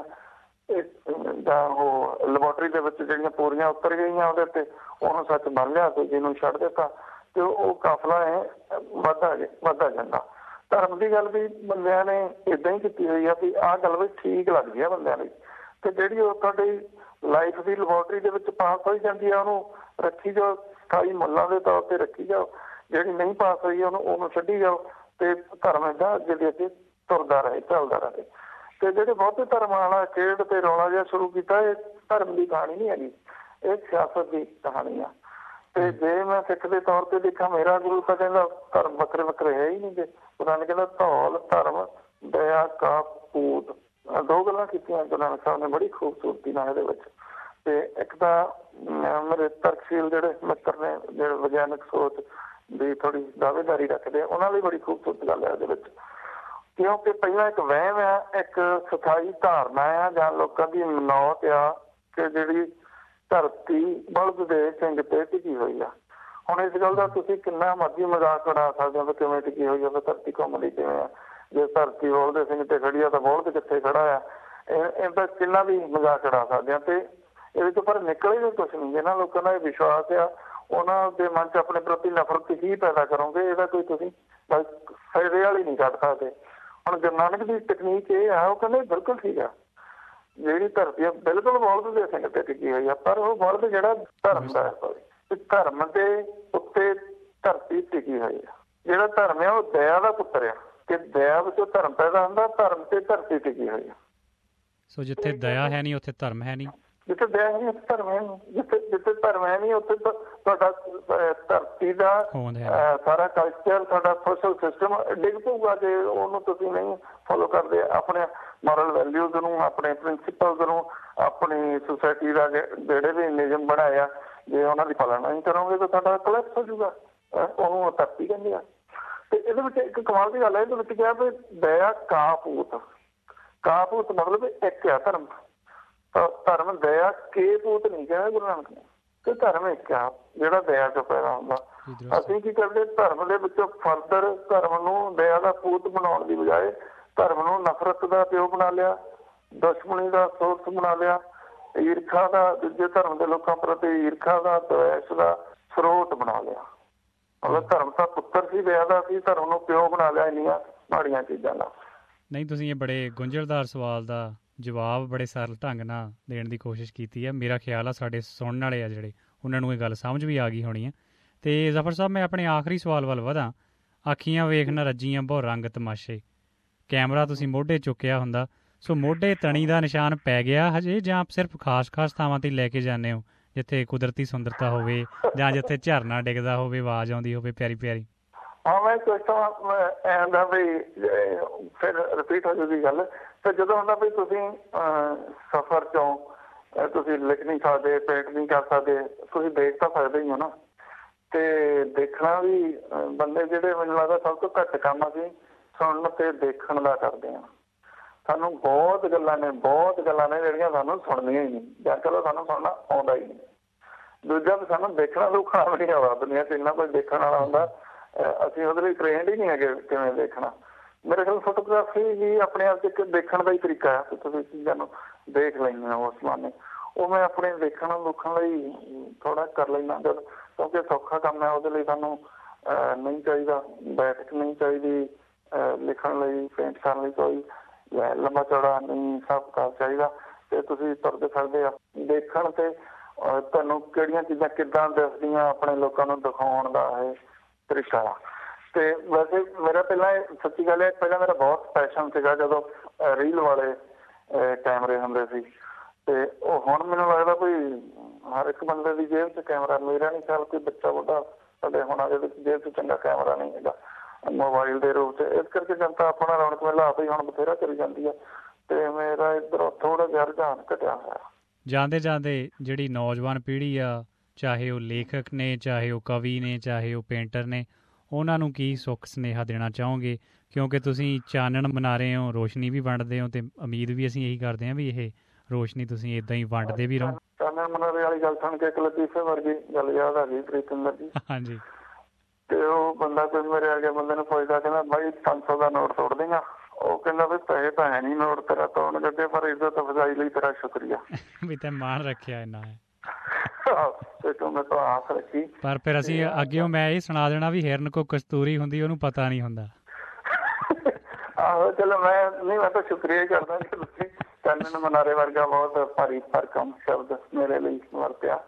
ਜਾਂ ਉਹ ਲੈਬੋਰਟਰੀ ਦੇ ਵਿੱਚ ਜਿਹੜੀਆਂ ਪੂਰੀਆਂ ਉਤਰ ਗਈਆਂ ਉਹਦੇ ਤੇ ਉਹਨੂੰ ਸੱਚ ਮੰਨ ਲਿਆ, ਦੂਜੀ ਨੂੰ ਛੱਡ ਦਿੱਤਾ, ਤੇ ਉਹ ਕਾਫਲਾ ਹੈ ਵੱਧਦਾ ਜਾਂਦਾ। ਧਰਮ ਦੀ ਗੱਲ ਵੀ ਬੰਦਿਆਂ ਨੇ ਏਦਾਂ ਹੀ ਕੀਤੀ ਹੋਈ ਆ ਵੀ ਆਹ ਗੱਲ ਵੀ ਠੀਕ ਲੱਗਦੀ ਆ ਬੰਦਿਆਂ ਲਈ, ਤੇ ਜਿਹੜੀ ਉਹ ਤੁਹਾਡੀ ਲਾਈਫ ਦੀ ਲੈਬੋਰਟਰੀ ਦੇ ਵਿੱਚ ਪਾਸ ਹੋਈ ਜਾਂਦੀ ਆ ਉਹਨੂੰ ਰੱਖੀ ਜਾਓ, ਸਥਾਈ ਮੁੱਲਾਂ ਦੇ ਤੌਰ ਤੇ ਰੱਖੀ ਜਾਓ, ਜਿਹੜੀ ਨਹੀਂ ਪਾਸ ਹੋਈ ਉਹਨੂੰ ਛੱਡੀ ਜਾਓ, ਤੇ ਧਰਮ ਏਦਾਂ ਅੱਗੇ ਦੇ ਅੱਗੇ ਤੁਰਦਾ ਰਹੇ, ਚੱਲਦਾ ਰਹੇ। ਤੇ ਜਿਹੜੇ ਬਹੁਤੇ ਧਰਮ ਵਾਲਾ ਖੇਡ ਤੇ ਰੌਲਾ ਜਿਹਾ ਸ਼ੁਰੂ ਕੀਤਾ, ਇਹ ਧਰਮ ਦੀ ਕਹਾਣੀ ਨਹੀਂ ਹੈਗੀ, ਇਹ ਸਿਆਸਤ ਦੀ ਕਹਾਣੀ ਆ। ਤੇ ਜੇ ਮੈਂ ਸਿੱਖ ਦੇ ਤੌਰ ਤੇ ਦੇਖਾਂ, ਮੇਰਾ ਗੁਰੂ ਤਾਂ ਕਹਿੰਦਾ ਧਰਮ ਵੱਖਰੇ ਵੱਖਰੇ ਹੈ ਹੀ ਨਹੀਂ ਗੇ। ਉਹਨਾਂ ਨੇ ਕਹਿੰਦਾ ਧੌਲ ਧਰਮ ਦਇਆ ਕਾ ਪੂਤ, ਦੋ ਗੱਲਾਂ ਕੀਤੀਆਂ ਗੁਰੂ ਨਾਨਕ ਸਾਹਿਬ ਨੇ ਬੜੀ ਖੂਬਸੂਰਤੀ ਨਾਲ ਇਹਦੇ ਵਿੱਚ। ਤੇ ਇੱਕ ਤਾਂ ਮੇਰੇ ਤਰਕਸ਼ੀਲ ਜਿਹੜੇ ਮਿੱਤਰ ਨੇ, ਜਿਹੜੇ ਵਿਗਿਆਨਕ ਸੋਚ ਦੀ ਥੋੜੀ ਦਾਅਵੇਦਾਰੀ ਰੱਖਦੇ ਆ, ਉਹਨਾਂ ਲਈ ਬੜੀ ਖੂਬਸੂਰਤ ਗੱਲ ਹੈ ਇਹਦੇ ਵਿੱਚ, ਕਿਉਂਕਿ ਪਹਿਲਾਂ ਇੱਕ ਵਹਿਮ ਆ, ਇੱਕ ਸਥਾਈ ਧਾਰਨਾ ਆ ਜਾਂ ਲੋਕਾਂ ਦੀ ਮਨੌਤ ਆ ਕਿ ਜਿਹੜੀ ਧਰਤੀ ਬਲਦ ਦੇ ਸਿੰਘ ਤੇ ਟਿਕੀ ਹੋਈ ਆ। ਹੁਣ ਇਸ ਗੱਲ ਦਾ ਤੁਸੀਂ ਕਿੰਨਾ ਮਰਜ਼ੀ ਮਜ਼ਾਕ ਉਡਾ ਸਕਦੇ ਹੋ ਕਿ ਕਿਵੇਂ ਟਿਕੀ ਹੋਈ ਆ, ਧਰਤੀ ਘੁੰਮਦੀ ਕਿਵੇਂ ਆ, ਜੇ ਧਰਤੀ ਬਲਦ ਦੇ ਸਿੰਘ ਤੇ ਖੜੀ ਆ ਤਾਂ ਬਲਦ ਕਿੱਥੇ ਖੜਾ ਆ, ਇਹਦਾ ਕਿੰਨਾ ਵੀ ਮਜ਼ਾਕ ਉਡਾ ਸਕਦੇ ਆ। ਤੇ ਇਹਦੇ ਤੋਂ ਪਰ ਨਿਕਲ ਹੀ ਕੁਛ ਨਹੀਂ। ਜਿਹਨਾਂ ਲੋਕਾਂ ਦਾ ਇਹ ਵਿਸ਼ਵਾਸ ਆ ਉਹਨਾਂ ਦੇ ਮਨ 'ਚ ਆਪਣੇ ਪ੍ਰਤੀ ਨਫ਼ਰਤ ਹੀ ਪੈਦਾ ਕਰੋਗੇ, ਇਹਦਾ ਕੋਈ ਤੁਸੀਂ ਫਾਇਦੇ ਵਾਲੀ ਨਹੀਂ ਕੱਢ ਸਕਦੇ। ਹੁਣ ਗੁਰੂ ਨਾਨਕ ਦੀ ਤਕਨੀਕ ਇਹ ਆ, ਉਹ ਕਹਿੰਦੇ ਬਿਲਕੁਲ ਠੀਕ ਆ, ਜਿਹੜੀ ਧਰਤੀ ਆ ਬਿਲਕੁਲ ਬਲਦ ਦੇ ਸਿੰਘ ਤੇ ਟਿਕੀ ਹੋਈ ਆ, ਪਰ ਉਹ ਬਲਦ ਜਿਹੜਾ ਧਰਮ ਦਾ ਹੈ, ਧਰਮ ਦੇ ਉੱਤੇ ਧਰਤੀ ਟਿਕੀ ਹੋਈ ਆ। ਜਿਹੜਾ ਧਰਮ ਆ ਉਹ ਦਇਆ ਦਾ ਪੁੱਤਰ ਆ, ਕਿ ਦਇਆ ਵਿੱਚੋਂ ਧਰਮ ਪੈਦਾ ਹੁੰਦਾ, ਧਰਮ ਤੇ ਧਰਤੀ ਟਿਕੀ ਹੋਈ ਆ। ਸੋ ਜਿੱਥੇ ਦਇਆ ਹੈ ਨਹੀਂ ਉੱਥੇ ਧਰਮ ਹੈ ਨਹੀਂ, ਜਿੱਥੇ ਦਇਆ ਹੈ ਨਹੀਂ ਉੱਥੇ ਧਰਮ ਹੈ ਨਹੀਂ, ਜਿੱਥੇ ਧਰਮ ਹੈ ਨਹੀਂ ਉੱਥੇ ਤੁਹਾਡਾ ਧਰਤੀ ਦਾ ਸਾਰਾ ਕਲਚਰ, ਤੁਹਾਡਾ ਸੋਸ਼ਲ ਸਿਸਟਮ ਡਿੱਗ ਪਊਗਾ ਜੇ ਉਹਨੂੰ ਤੁਸੀਂ ਨਹੀਂ ਫੋਲੋ ਕਰਦੇ। ਆਪਣੇ ਮੋਰਲ ਵੈਲਿਊਜ਼ ਨੂੰ, ਆਪਣੇ ਪ੍ਰਿੰਸੀਪਲਸ ਨੂੰ, ਆਪਣੀ ਸੁਸਾਇਟੀ ਦਾ ਜਿਹੜੇ ਵੀ ਨਿਯਮ ਬਣਾਇਆ ਜੇ ਉਹਨਾਂ ਦੀ ਪਾਲਣਾ ਨਹੀਂ ਕਰੋਗੇ ਤਾਂ ਤੁਹਾਡਾ ਕੋਲੈਪਸ ਹੋ ਜਾਊਗਾ। ਉਹਨੂੰ ਧਰਤੀ ਕਹਿੰਦੇ ਆ। ਤੇ ਇਹਦੇ ਵਿੱਚ ਇੱਕ ਕਮਾਲ ਦੀ ਗੱਲ ਹੈ, ਇਹਦੇ ਵਿੱਚ ਕਿਹਾ ਵੀ ਦਇਆ ਕਾਪੂਤ, ਕਾਪੂਤ ਮਤਲਬ ਇੱਕ ਆ ਧਰਮ, ਧਰਮ ਦਇਆ ਕੇ ਪੂਤ ਨਹੀਂ ਕਿਹਾ ਗੁਰੂ ਨਾਨਕ ਨੇ, ਤੇ ਧਰਮ ਇੱਕ ਆ ਜਿਹੜਾ ਦਇਆ ਚੋਂ ਪੈਦਾ ਹੁੰਦਾ। ਅਸੀਂ ਕੀ ਕਰਦੇ, ਧਰਮ ਦੇ ਵਿੱਚੋਂ ਫਰਦਰ ਧਰਮ ਨੂੰ ਦਇਆ ਦਾ ਪੂਤ ਬਣਾਉਣ ਦੀ ਬਜਾਏ ਧਰਮ ਨੂੰ ਨਫ਼ਰਤ ਦਾ ਪਿਓ ਬਣਾ ਲਿਆ, ਦੁਸ਼ਮਣੀ ਦਾ ਸੋਰਸ ਬਣਾ ਲਿਆ, ਈਰਖਾ ਦਾ, ਦੂਜੇ ਧਰਮ ਦੇ ਲੋਕਾਂ ਪ੍ਰਤੀ ਈਰਖਾ ਦਾ, ਦਵੈਸ਼ ਦਾ ਸਰੋਤ ਬਣਾ ਲਿਆ। ਮਤਲਬ ਧਰਮ ਤਾਂ ਪੁੱਤਰ ਸੀ, ਦਇਆ ਦਾ ਸੀ, ਧਰਮ ਨੂੰ ਪਿਓ ਬਣਾ ਲਿਆ ਇੰਨੀਆਂ ਮਾੜੀਆਂ ਚੀਜ਼ਾਂ ਨਾਲ। ਨਹੀਂ, ਤੁਸੀਂ ਇਹ ਬੜੇ ਗੁੰਝਲਦਾਰ ਸਵਾਲ ਦਾ ਜਵਾਬ ਬੜੇ ਸਰਲ ਢੰਗ ਨਾਲ ਦੇਣ ਦੀ ਕੋਸ਼ਿਸ਼ ਕੀਤੀ ਹੈ। ਮੇਰਾ ਖਿਆਲ ਆ ਸਾਡੇ ਸੁਣਨ ਵਾਲੇ ਆ ਜਿਹੜੇ, ਉਹਨਾਂ ਨੂੰ ਇਹ ਗੱਲ ਸਮਝ ਵੀ ਆ ਗਈ ਹੋਣੀ ਹੈ। ਅਤੇ ਜ਼ਫਰ ਸਾਹਿਬ, ਮੈਂ ਆਪਣੇ ਆਖਰੀ ਸਵਾਲ ਵੱਲ ਵਧਾਂ। ਅੱਖੀਆਂ ਵੇਖ ਨਾ ਰੱਜੀਆਂ ਬਹੁ ਰੰਗ ਤਮਾਸ਼ੇ, ਕੈਮਰਾ ਤੁਸੀਂ ਮੋਢੇ ਚੁੱਕਿਆ ਹੁੰਦਾ, ਸੋ ਮੋਢੇ ਤਣੀ ਦਾ ਨਿਸ਼ਾਨ ਪੈ ਗਿਆ ਹਜੇ, ਜਾਂ ਸਿਰਫ ਖਾਸ ਥਾਵਾਂ 'ਤੇ ਲੈ ਕੇ ਜਾਂਦੇ ਹੋ ਜਿੱਥੇ ਕੁਦਰਤੀ ਸੁੰਦਰਤਾ ਹੋਵੇ ਜਾਂ ਜਿੱਥੇ ਝਰਨਾ ਡਿੱਗਦਾ ਹੋਵੇ, ਆਵਾਜ਼ ਆਉਂਦੀ ਹੋਵੇ ਪਿਆਰੀ ਪਿਆਰੀ? ਹਾਂ, ਮੈਂ ਸੋਚਦਾ ਐਂਦਾ ਵੀ ਫਿਰ ਰਿਪੀਟ ਹੋ ਜੂਗੀ ਗੱਲ। ਤੇ ਜਦੋਂ ਹੁੰਦਾ ਵੀ ਤੁਸੀਂ ਸਫ਼ਰ 'ਚੋਂ ਤੁਸੀਂ ਲਿਖ ਨਹੀਂ ਸਕਦੇ, ਪੇਂਟ ਨਹੀਂ ਕਰ ਸਕਦੇ, ਤੁਸੀਂ ਦੇਖ ਤਾਂ ਸਕਦੇ ਹੀ ਹੋ ਨਾ। ਤੇ ਦੇਖਣਾ ਵੀ ਬੰਦੇ ਜਿਹੜੇ ਮੈਨੂੰ ਲੱਗਦਾ ਸਭ ਤੋਂ ਘੱਟ ਕੰਮ ਅਸੀਂ ਸੁਣਨ ਤੇ ਦੇਖਣ ਦਾ ਕਰਦੇ ਹਾਂ। ਸਾਨੂੰ ਬਹੁਤ ਗੱਲਾਂ ਨੇ ਜਿਹੜੀਆਂ ਸਾਨੂੰ ਸੁਣਨੀਆਂ ਹੀ ਨਹੀਂ, ਜਾਂ ਚਲੋ ਸਾਨੂੰ ਸੁਣਨਾ ਆਉਂਦਾ ਹੀ ਨਹੀਂ। ਦੂਜਾ ਵੀ ਸਾਨੂੰ ਦੇਖਣਾ ਦੁੱਖਣਾ ਵੀ ਨਹੀਂ ਆਉਂਦਾ, ਦੁਨੀਆ 'ਚ ਇੰਨਾ ਕੁਝ ਦੇਖਣ ਵਾਲਾ ਹੁੰਦਾ, ਅਸੀਂ ਉਹਦੇ ਲਈ ਟ੍ਰੇਨਡ ਹੀ ਨਹੀਂ ਹੈਗੇ ਕਿਵੇਂ ਦੇਖਣਾ। ਮੇਰੇ ਖਿਆਲ ਫੋਟੋਗ੍ਰਾਫੀ ਵੀ ਆਪਣੇ ਆਪ 'ਚ ਇੱਕ ਦੇਖਣ ਦਾ ਹੀ ਤਰੀਕਾ ਹੈ, ਤੁਸੀਂ ਚੀਜ਼ਾਂ ਨੂੰ ਦੇਖ ਲੈਂਦੇ ਹੋ ਉਸ ਮਾਨੇ। ਉਹ ਮੈਂ ਆਪਣੇ ਦੇਖਣ ਦੁੱਖਣ ਲਈ ਥੋੜ੍ਹਾ ਕਰ ਲੈਂਦਾ ਜਦ, ਕਿਉਂਕਿ ਸੌਖਾ ਕੰਮ ਹੈ। ਉਹਦੇ ਲਈ ਸਾਨੂੰ ਨਹੀਂ ਚਾਹੀਦਾ ਬੈਠਕ, ਨਹੀਂ ਚਾਹੀਦੀ ਲਿਖਣ ਲਈ, ਪੇਂਟ ਕਰਨ ਲਈ ਕੋਈ ਲੰਬਾ ਚੌੜਾ ਨਹੀਂ ਹਿਸਾਬ ਕਿਤਾਬ ਚਾਹੀਦਾ। ਅਤੇ ਤੁਸੀਂ ਤੁਰਦੇ ਫਿਰਦੇ ਦੇਖਣ ਤੇ ਤੁਹਾਨੂੰ ਕਿਹੜੀਆਂ ਚੀਜ਼ਾਂ ਕਿੱਦਾਂ ਦਿਖਦੀਆਂ ਆਪਣੇ ਲੋਕਾਂ ਨੂੰ ਦਿਖਾਉਣ ਦਾ ਇਹ ਤਰੀਕਾ। ਅਤੇ ਵੈਸੇ ਮੇਰਾ ਪਹਿਲਾਂ ਸੱਚੀ ਗੱਲ ਹੈ, ਪਹਿਲਾਂ ਮੇਰਾ ਬਹੁਤ ਪੈਸ਼ਨ ਸੀਗਾ ਜਦੋਂ ਰੀਲ ਵਾਲੇ ਕੈਮਰੇ ਹੁੰਦੇ ਸੀ। ਅਤੇ ਉਹ ਹੁਣ ਮੈਨੂੰ ਲੱਗਦਾ ਕੋਈ ਹਰ ਇੱਕ ਬੰਦੇ ਦੀ ਜੇਬ 'ਚ ਕੈਮਰਾ। ਮੇਰਾ ਨਹੀਂ ਖਿਆਲ ਕੋਈ ਬੱਚਾ ਵੱਡਾ ਸਾਡੇ ਹੁਣ ਦੇ ਵਿੱਚ ਜੇਬ 'ਚ ਚੰਗਾ ਕੈਮਰਾ ਨਹੀਂ ਹੈਗਾ ਮੋਬਾਈਲ ਦੇ ਰੂਪ 'ਚ। ਇਸ ਕਰਕੇ ਜਨਤਾ ਆਪਣਾ ਰੌਣਕ ਮੇਲਾ ਆਪ ਹੀ ਹੁਣ ਬਥੇਰਾ ਕਰੀ ਜਾਂਦੀ ਹੈ, ਅਤੇ ਮੇਰਾ ਇੱਧਰੋਂ ਥੋੜ੍ਹਾ ਜਿਹਾ ਰੁਝਾਨ ਘਟਿਆ ਹੋਇਆ। ਜਾਂਦੇ ਜਾਂਦੇ ਜਿਹੜੀ ਨੌਜਵਾਨ ਪੀੜ੍ਹੀ ਆ, ਚਾਹੇ ਉਹ ਲੇਖਕ ਨੇ, ਚਾਹੇ ਉਹ ਕਵੀ ਨੇ, ਚਾਹੇ ਉਹ ਪੇਂਟਰ ਨੇ, ਉਹਨਾਂ ਨੂੰ ਕੀ ਸੁੱਖ ਸੁਨੇਹਾ ਦੇਣਾ ਚਾਹੋਗੇ? ਕਿਉਂਕਿ ਤੁਸੀਂ ਚਾਨਣ ਬਣਾ ਰਹੇ ਹੋ, ਰੋਸ਼ਨੀ ਵੀ ਵੰਡਦੇ ਹੋ, ਅਤੇ ਉਮੀਦ ਵੀ ਅਸੀਂ ਇਹੀ ਕਰਦੇ ਹਾਂ ਵੀ ਇਹ ਰੋਸ਼ਨੀ ਤੁਸੀਂ ਇੱਦਾਂ ਹੀ ਵੰਡਦੇ ਵੀ ਰਹੋ। ਚਾਨਣ ਬਣਾਉਣ ਵਾਲੀ ਗੱਲ ਸੁਣ ਕੇ ਇੱਕ ਲਤੀਫੇ ਵਰਗੀ ਗੱਲ ਯਾਦ ਆ ਗਈ ਪ੍ਰੀਤਿੰਦਰ ਜੀ। ਹਾਂਜੀ। ਤੇ ਉਹ ਬੰਦਾ ਕੋਈ ਮੇਰੇ ਆ ਗਿਆ ਬੰਦੇ ਨੂੰ ਪੁੱਛਦਾ, ਕਹਿੰਦਾ ਬਾਈ 500 ਦਾ ਨੋਟ ਤੋੜ ਦੇਗਾ? ਉਹ ਕਹਿੰਦਾ ਵੀ ਪੈਸੇ ਤਾਂ ਹੈ ਨਹੀਂ ਨੋਟ ਤੇਰਾ ਤੋੜਨ ਜੱਗੇ, ਪਰ ਇੱਜ਼ਤ ਅਫਜ਼ਾਈ ਲਈ ਤੇਰਾ ਸ਼ੁਕਰੀਆ ਵੀ ਤੇ ਮਾਣ ਰੱਖਿਆ ਇੰਨਾ ਹੈ। ਤੇ ਤੂੰ ਮੇਰੇ ਤੋਂ ਆਸ ਰੱਖੀ। ਪਰ ਫਿਰ ਅਸੀਂ ਅੱਗਿਓਂ ਮੈਂ ਇਹ ਸੁਣਾ ਦੇਣਾ ਵੀ ਹਿਰਨ ਕੋ ਕਸਤੂਰੀ ਹੁੰਦੀ, ਉਹਨੂੰ ਪਤਾ ਨਹੀਂ ਹੁੰਦਾ। ਆਹੋ ਚਲੋ ਮੈਂ ਤਾਂ ਸ਼ੁਕਰੀਆ ਹੀ ਕਰਦਾ ਕਿ ਤੁਸੀਂ ਚਾਨਣ ਮਨਾਰੇ ਵਰਗਾ ਬਹੁਤ ਭਾਰੀ ਭਰਕਮ ਸ਼ਬਦ ਮੇਰੇ ਲਈ ਵਰਤਿਆ।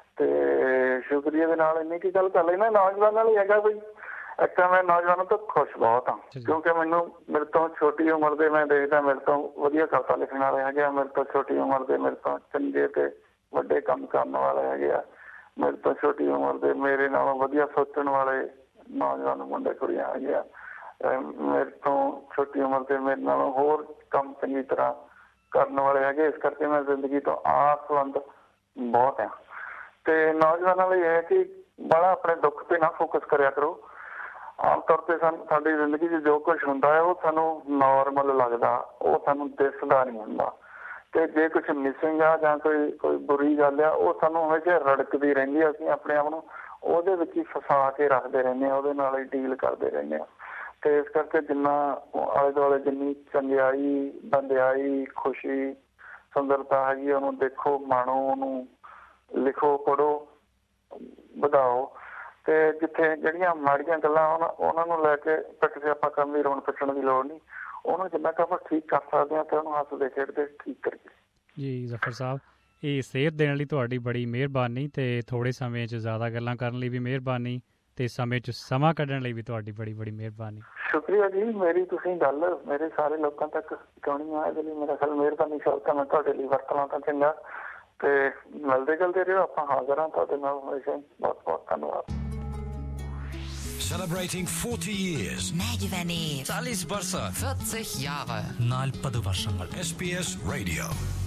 ਤੇ ਸ਼ੁਕਰੀਆ ਦੇ ਨਾਲ ਇੰਨੀ ਕੀ ਗੱਲ ਕਰ ਲੈਣਾ। ਨੌਜਵਾਨਾਂ ਲਈ ਹੈਗਾ ਬਈ, ਇੱਕ ਤਾਂ ਮੈਂ ਨੌਜਵਾਨਾਂ ਤੋਂ ਖੁਸ਼ ਬਹੁਤ ਹਾਂ, ਕਿਉਂਕਿ ਮੇਰੇ ਤੋਂ ਛੋਟੀ ਉਮਰ ਦੇ ਮੈਂ ਦੇਖਦਾ ਮੇਰੇ ਤੋਂ ਵਧੀਆ ਕਵਿਤਾ ਲਿਖਣ ਵਾਲੇ ਹੈਗੇ ਆ, ਮੇਰੇ ਤੋਂ ਛੋਟੀ ਉਮਰ ਦੇ ਮੇਰੇ ਤੋਂ ਚੰਗੇ ਤੇ ਵੱਡੇ ਕੰਮ ਕਰਨ ਵਾਲੇ ਹੈਗੇ ਆ, ਮੇਰੇ ਤੋਂ ਛੋਟੀ ਉਮਰ ਦੇ ਮੇਰੇ ਨਾਲੋਂ ਵਧੀਆ ਸੋਚਣ ਵਾਲੇ ਨੌਜਵਾਨ ਮੁੰਡੇ ਕੁੜੀਆਂ ਹੈਗੇ ਆ, ਮੇਰੇ ਤੋਂ ਛੋਟੀ ਉਮਰ ਦੇ ਮੇਰੇ ਨਾਲੋਂ ਹੋਰ ਕੰਮ ਚੰਗੀ ਤਰ੍ਹਾਂ ਕਰਨ ਵਾਲੇ ਹੈਗੇ। ਇਸ ਕਰਕੇ ਮੈਂ ਜ਼ਿੰਦਗੀ ਤੋਂ ਆਸਵੰਦ ਬਹੁਤ ਹਾਂ। ਤੇ ਨੌਜਵਾਨਾਂ ਲਈ ਇਹ ਕਿ ਬੜਾ ਆਪਣੇ ਦੁੱਖ ਤੇ ਨਾ ਫੋਕਸ ਕਰਿਆ ਕਰੋ। ਆਮ ਤੌਰ ਤੇ ਸਾਡੀ ਜ਼ਿੰਦਗੀ 'ਚ ਜੋ ਕੁਛ ਹੁੰਦਾ ਹੈ ਉਹ ਸਾਨੂੰ ਨੋਰਮਲ ਲੱਗਦਾ, ਉਹ ਸਾਨੂੰ ਦਿਸਦਾ ਨਹੀਂ ਹੁੰਦਾ। ਤੇ ਜੇ ਕੁਛ ਮਿਸਿੰਗ ਆ ਜਾਂ ਕੋਈ ਬੁਰੀ ਗੱਲ ਆ, ਉਹ ਸਾਨੂੰ ਹਮੇਸ਼ਾ ਰੜਕਦੀ ਰਹਿੰਦੀ ਆ। ਅਸੀਂ ਆਪਣੇ ਆਪ ਨੂੰ ਉਹਦੇ ਵਿੱਚ ਹੀ ਫਸਾ ਕੇ ਰੱਖਦੇ ਰਹਿੰਦੇ ਹਾਂ, ਉਹਦੇ ਨਾਲ ਹੀ ਡੀਲ ਕਰਦੇ ਰਹਿੰਦੇ ਹਾਂ। ਤੇ ਇਸ ਕਰਕੇ ਜਿੰਨਾ ਆਲੇ ਦੁਆਲੇ ਜਿੰਨੀ ਚੰਗਿਆਈ, ਬੰਦਿਆਈ, ਖੁਸ਼ੀ, ਸੁੰਦਰਤਾ ਹੈਗੀ, ਉਹਨੂੰ ਦੇਖੋ, ਮਾਣੋ, ਉਹਨੂੰ ਲਿਖੋ, ਪੜ੍ਹੋ, ਵਧਾਓ। ਤੇ ਜਿੱਥੇ ਜਿਹੜੀਆਂ ਮਾੜੀਆਂ ਗੱਲਾਂ ਉਹਨਾਂ ਨੂੰ ਲੈ ਕੇ ਪਿੱਟ ਕੇ ਆਪਾਂ ਕਰਨ ਦੀ ਰੋਣ ਪਿੱਟਣ ਦੀ ਲੋੜ ਨਹੀਂ। ਉਹਨੂੰ ਜਿੰਨਾ ਕੁ ਆਪਾਂ ਠੀਕ ਕਰ ਸਕਦੇ ਹਾਂ ਤੇ ਉਹਨੂੰ ਹੱਸਦੇ ਖੇਡਦੇ ਠੀਕ ਕਰੀਏ। ਜੀ ਜ਼ਫਰ ਸਾਹਿਬ, ਇਹ ਸੇਧ ਦੇਣ ਲਈ ਤੁਹਾਡੀ ਬੜੀ ਮਿਹਰਬਾਨੀ, ਤੇ ਥੋੜ੍ਹੇ ਸਮੇਂ 'ਚ ਜ਼ਿਆਦਾ ਗੱਲਾਂ ਕਰਨ ਲਈ ਵੀ ਮਿਹਰਬਾਨੀ, ਤੇ ਸਮੇਂ 'ਚ ਸਮਾਂ ਕੱਢਣ ਲਈ ਵੀ ਤੁਹਾਡੀ ਬੜੀ ਮਿਹਰਬਾਨੀ। ਸ਼ੁਕਰੀਆ ਜੀ। ਮੇਰੀ ਤੁਸੀਂ ਗੱਲ ਮੇਰੇ ਸਾਰੇ ਲੋਕਾਂ ਤੱਕ ਪਹੁੰਚਾਉਣੀ ਆ, ਇਹਦੇ ਲਈ ਮੇਰਾ ਖਿਆਲ ਮਿਹਰਬਾਨੀ ਸ਼ਬਦ ਤਾਂ ਮੈਂ ਤੁਹਾਡੇ ਲਈ ਵਰਤਣਾ ਤਾਂ ਚੰਗਾ। ਤੇ ਮਿਲਦੇ ਜਲਦੇ ਰਹੋ, ਆਪਾਂ ਹਾਜ਼ਰ ਹਾਂ ਤੁਹਾਡੇ ਨਾਲ ਹਮੇਸ਼ਾ। ਬਹੁਤ ਬਹੁਤ ਧੰਨਵਾਦ। Celebrating 40 years. 40 വർഷം SBS Radio.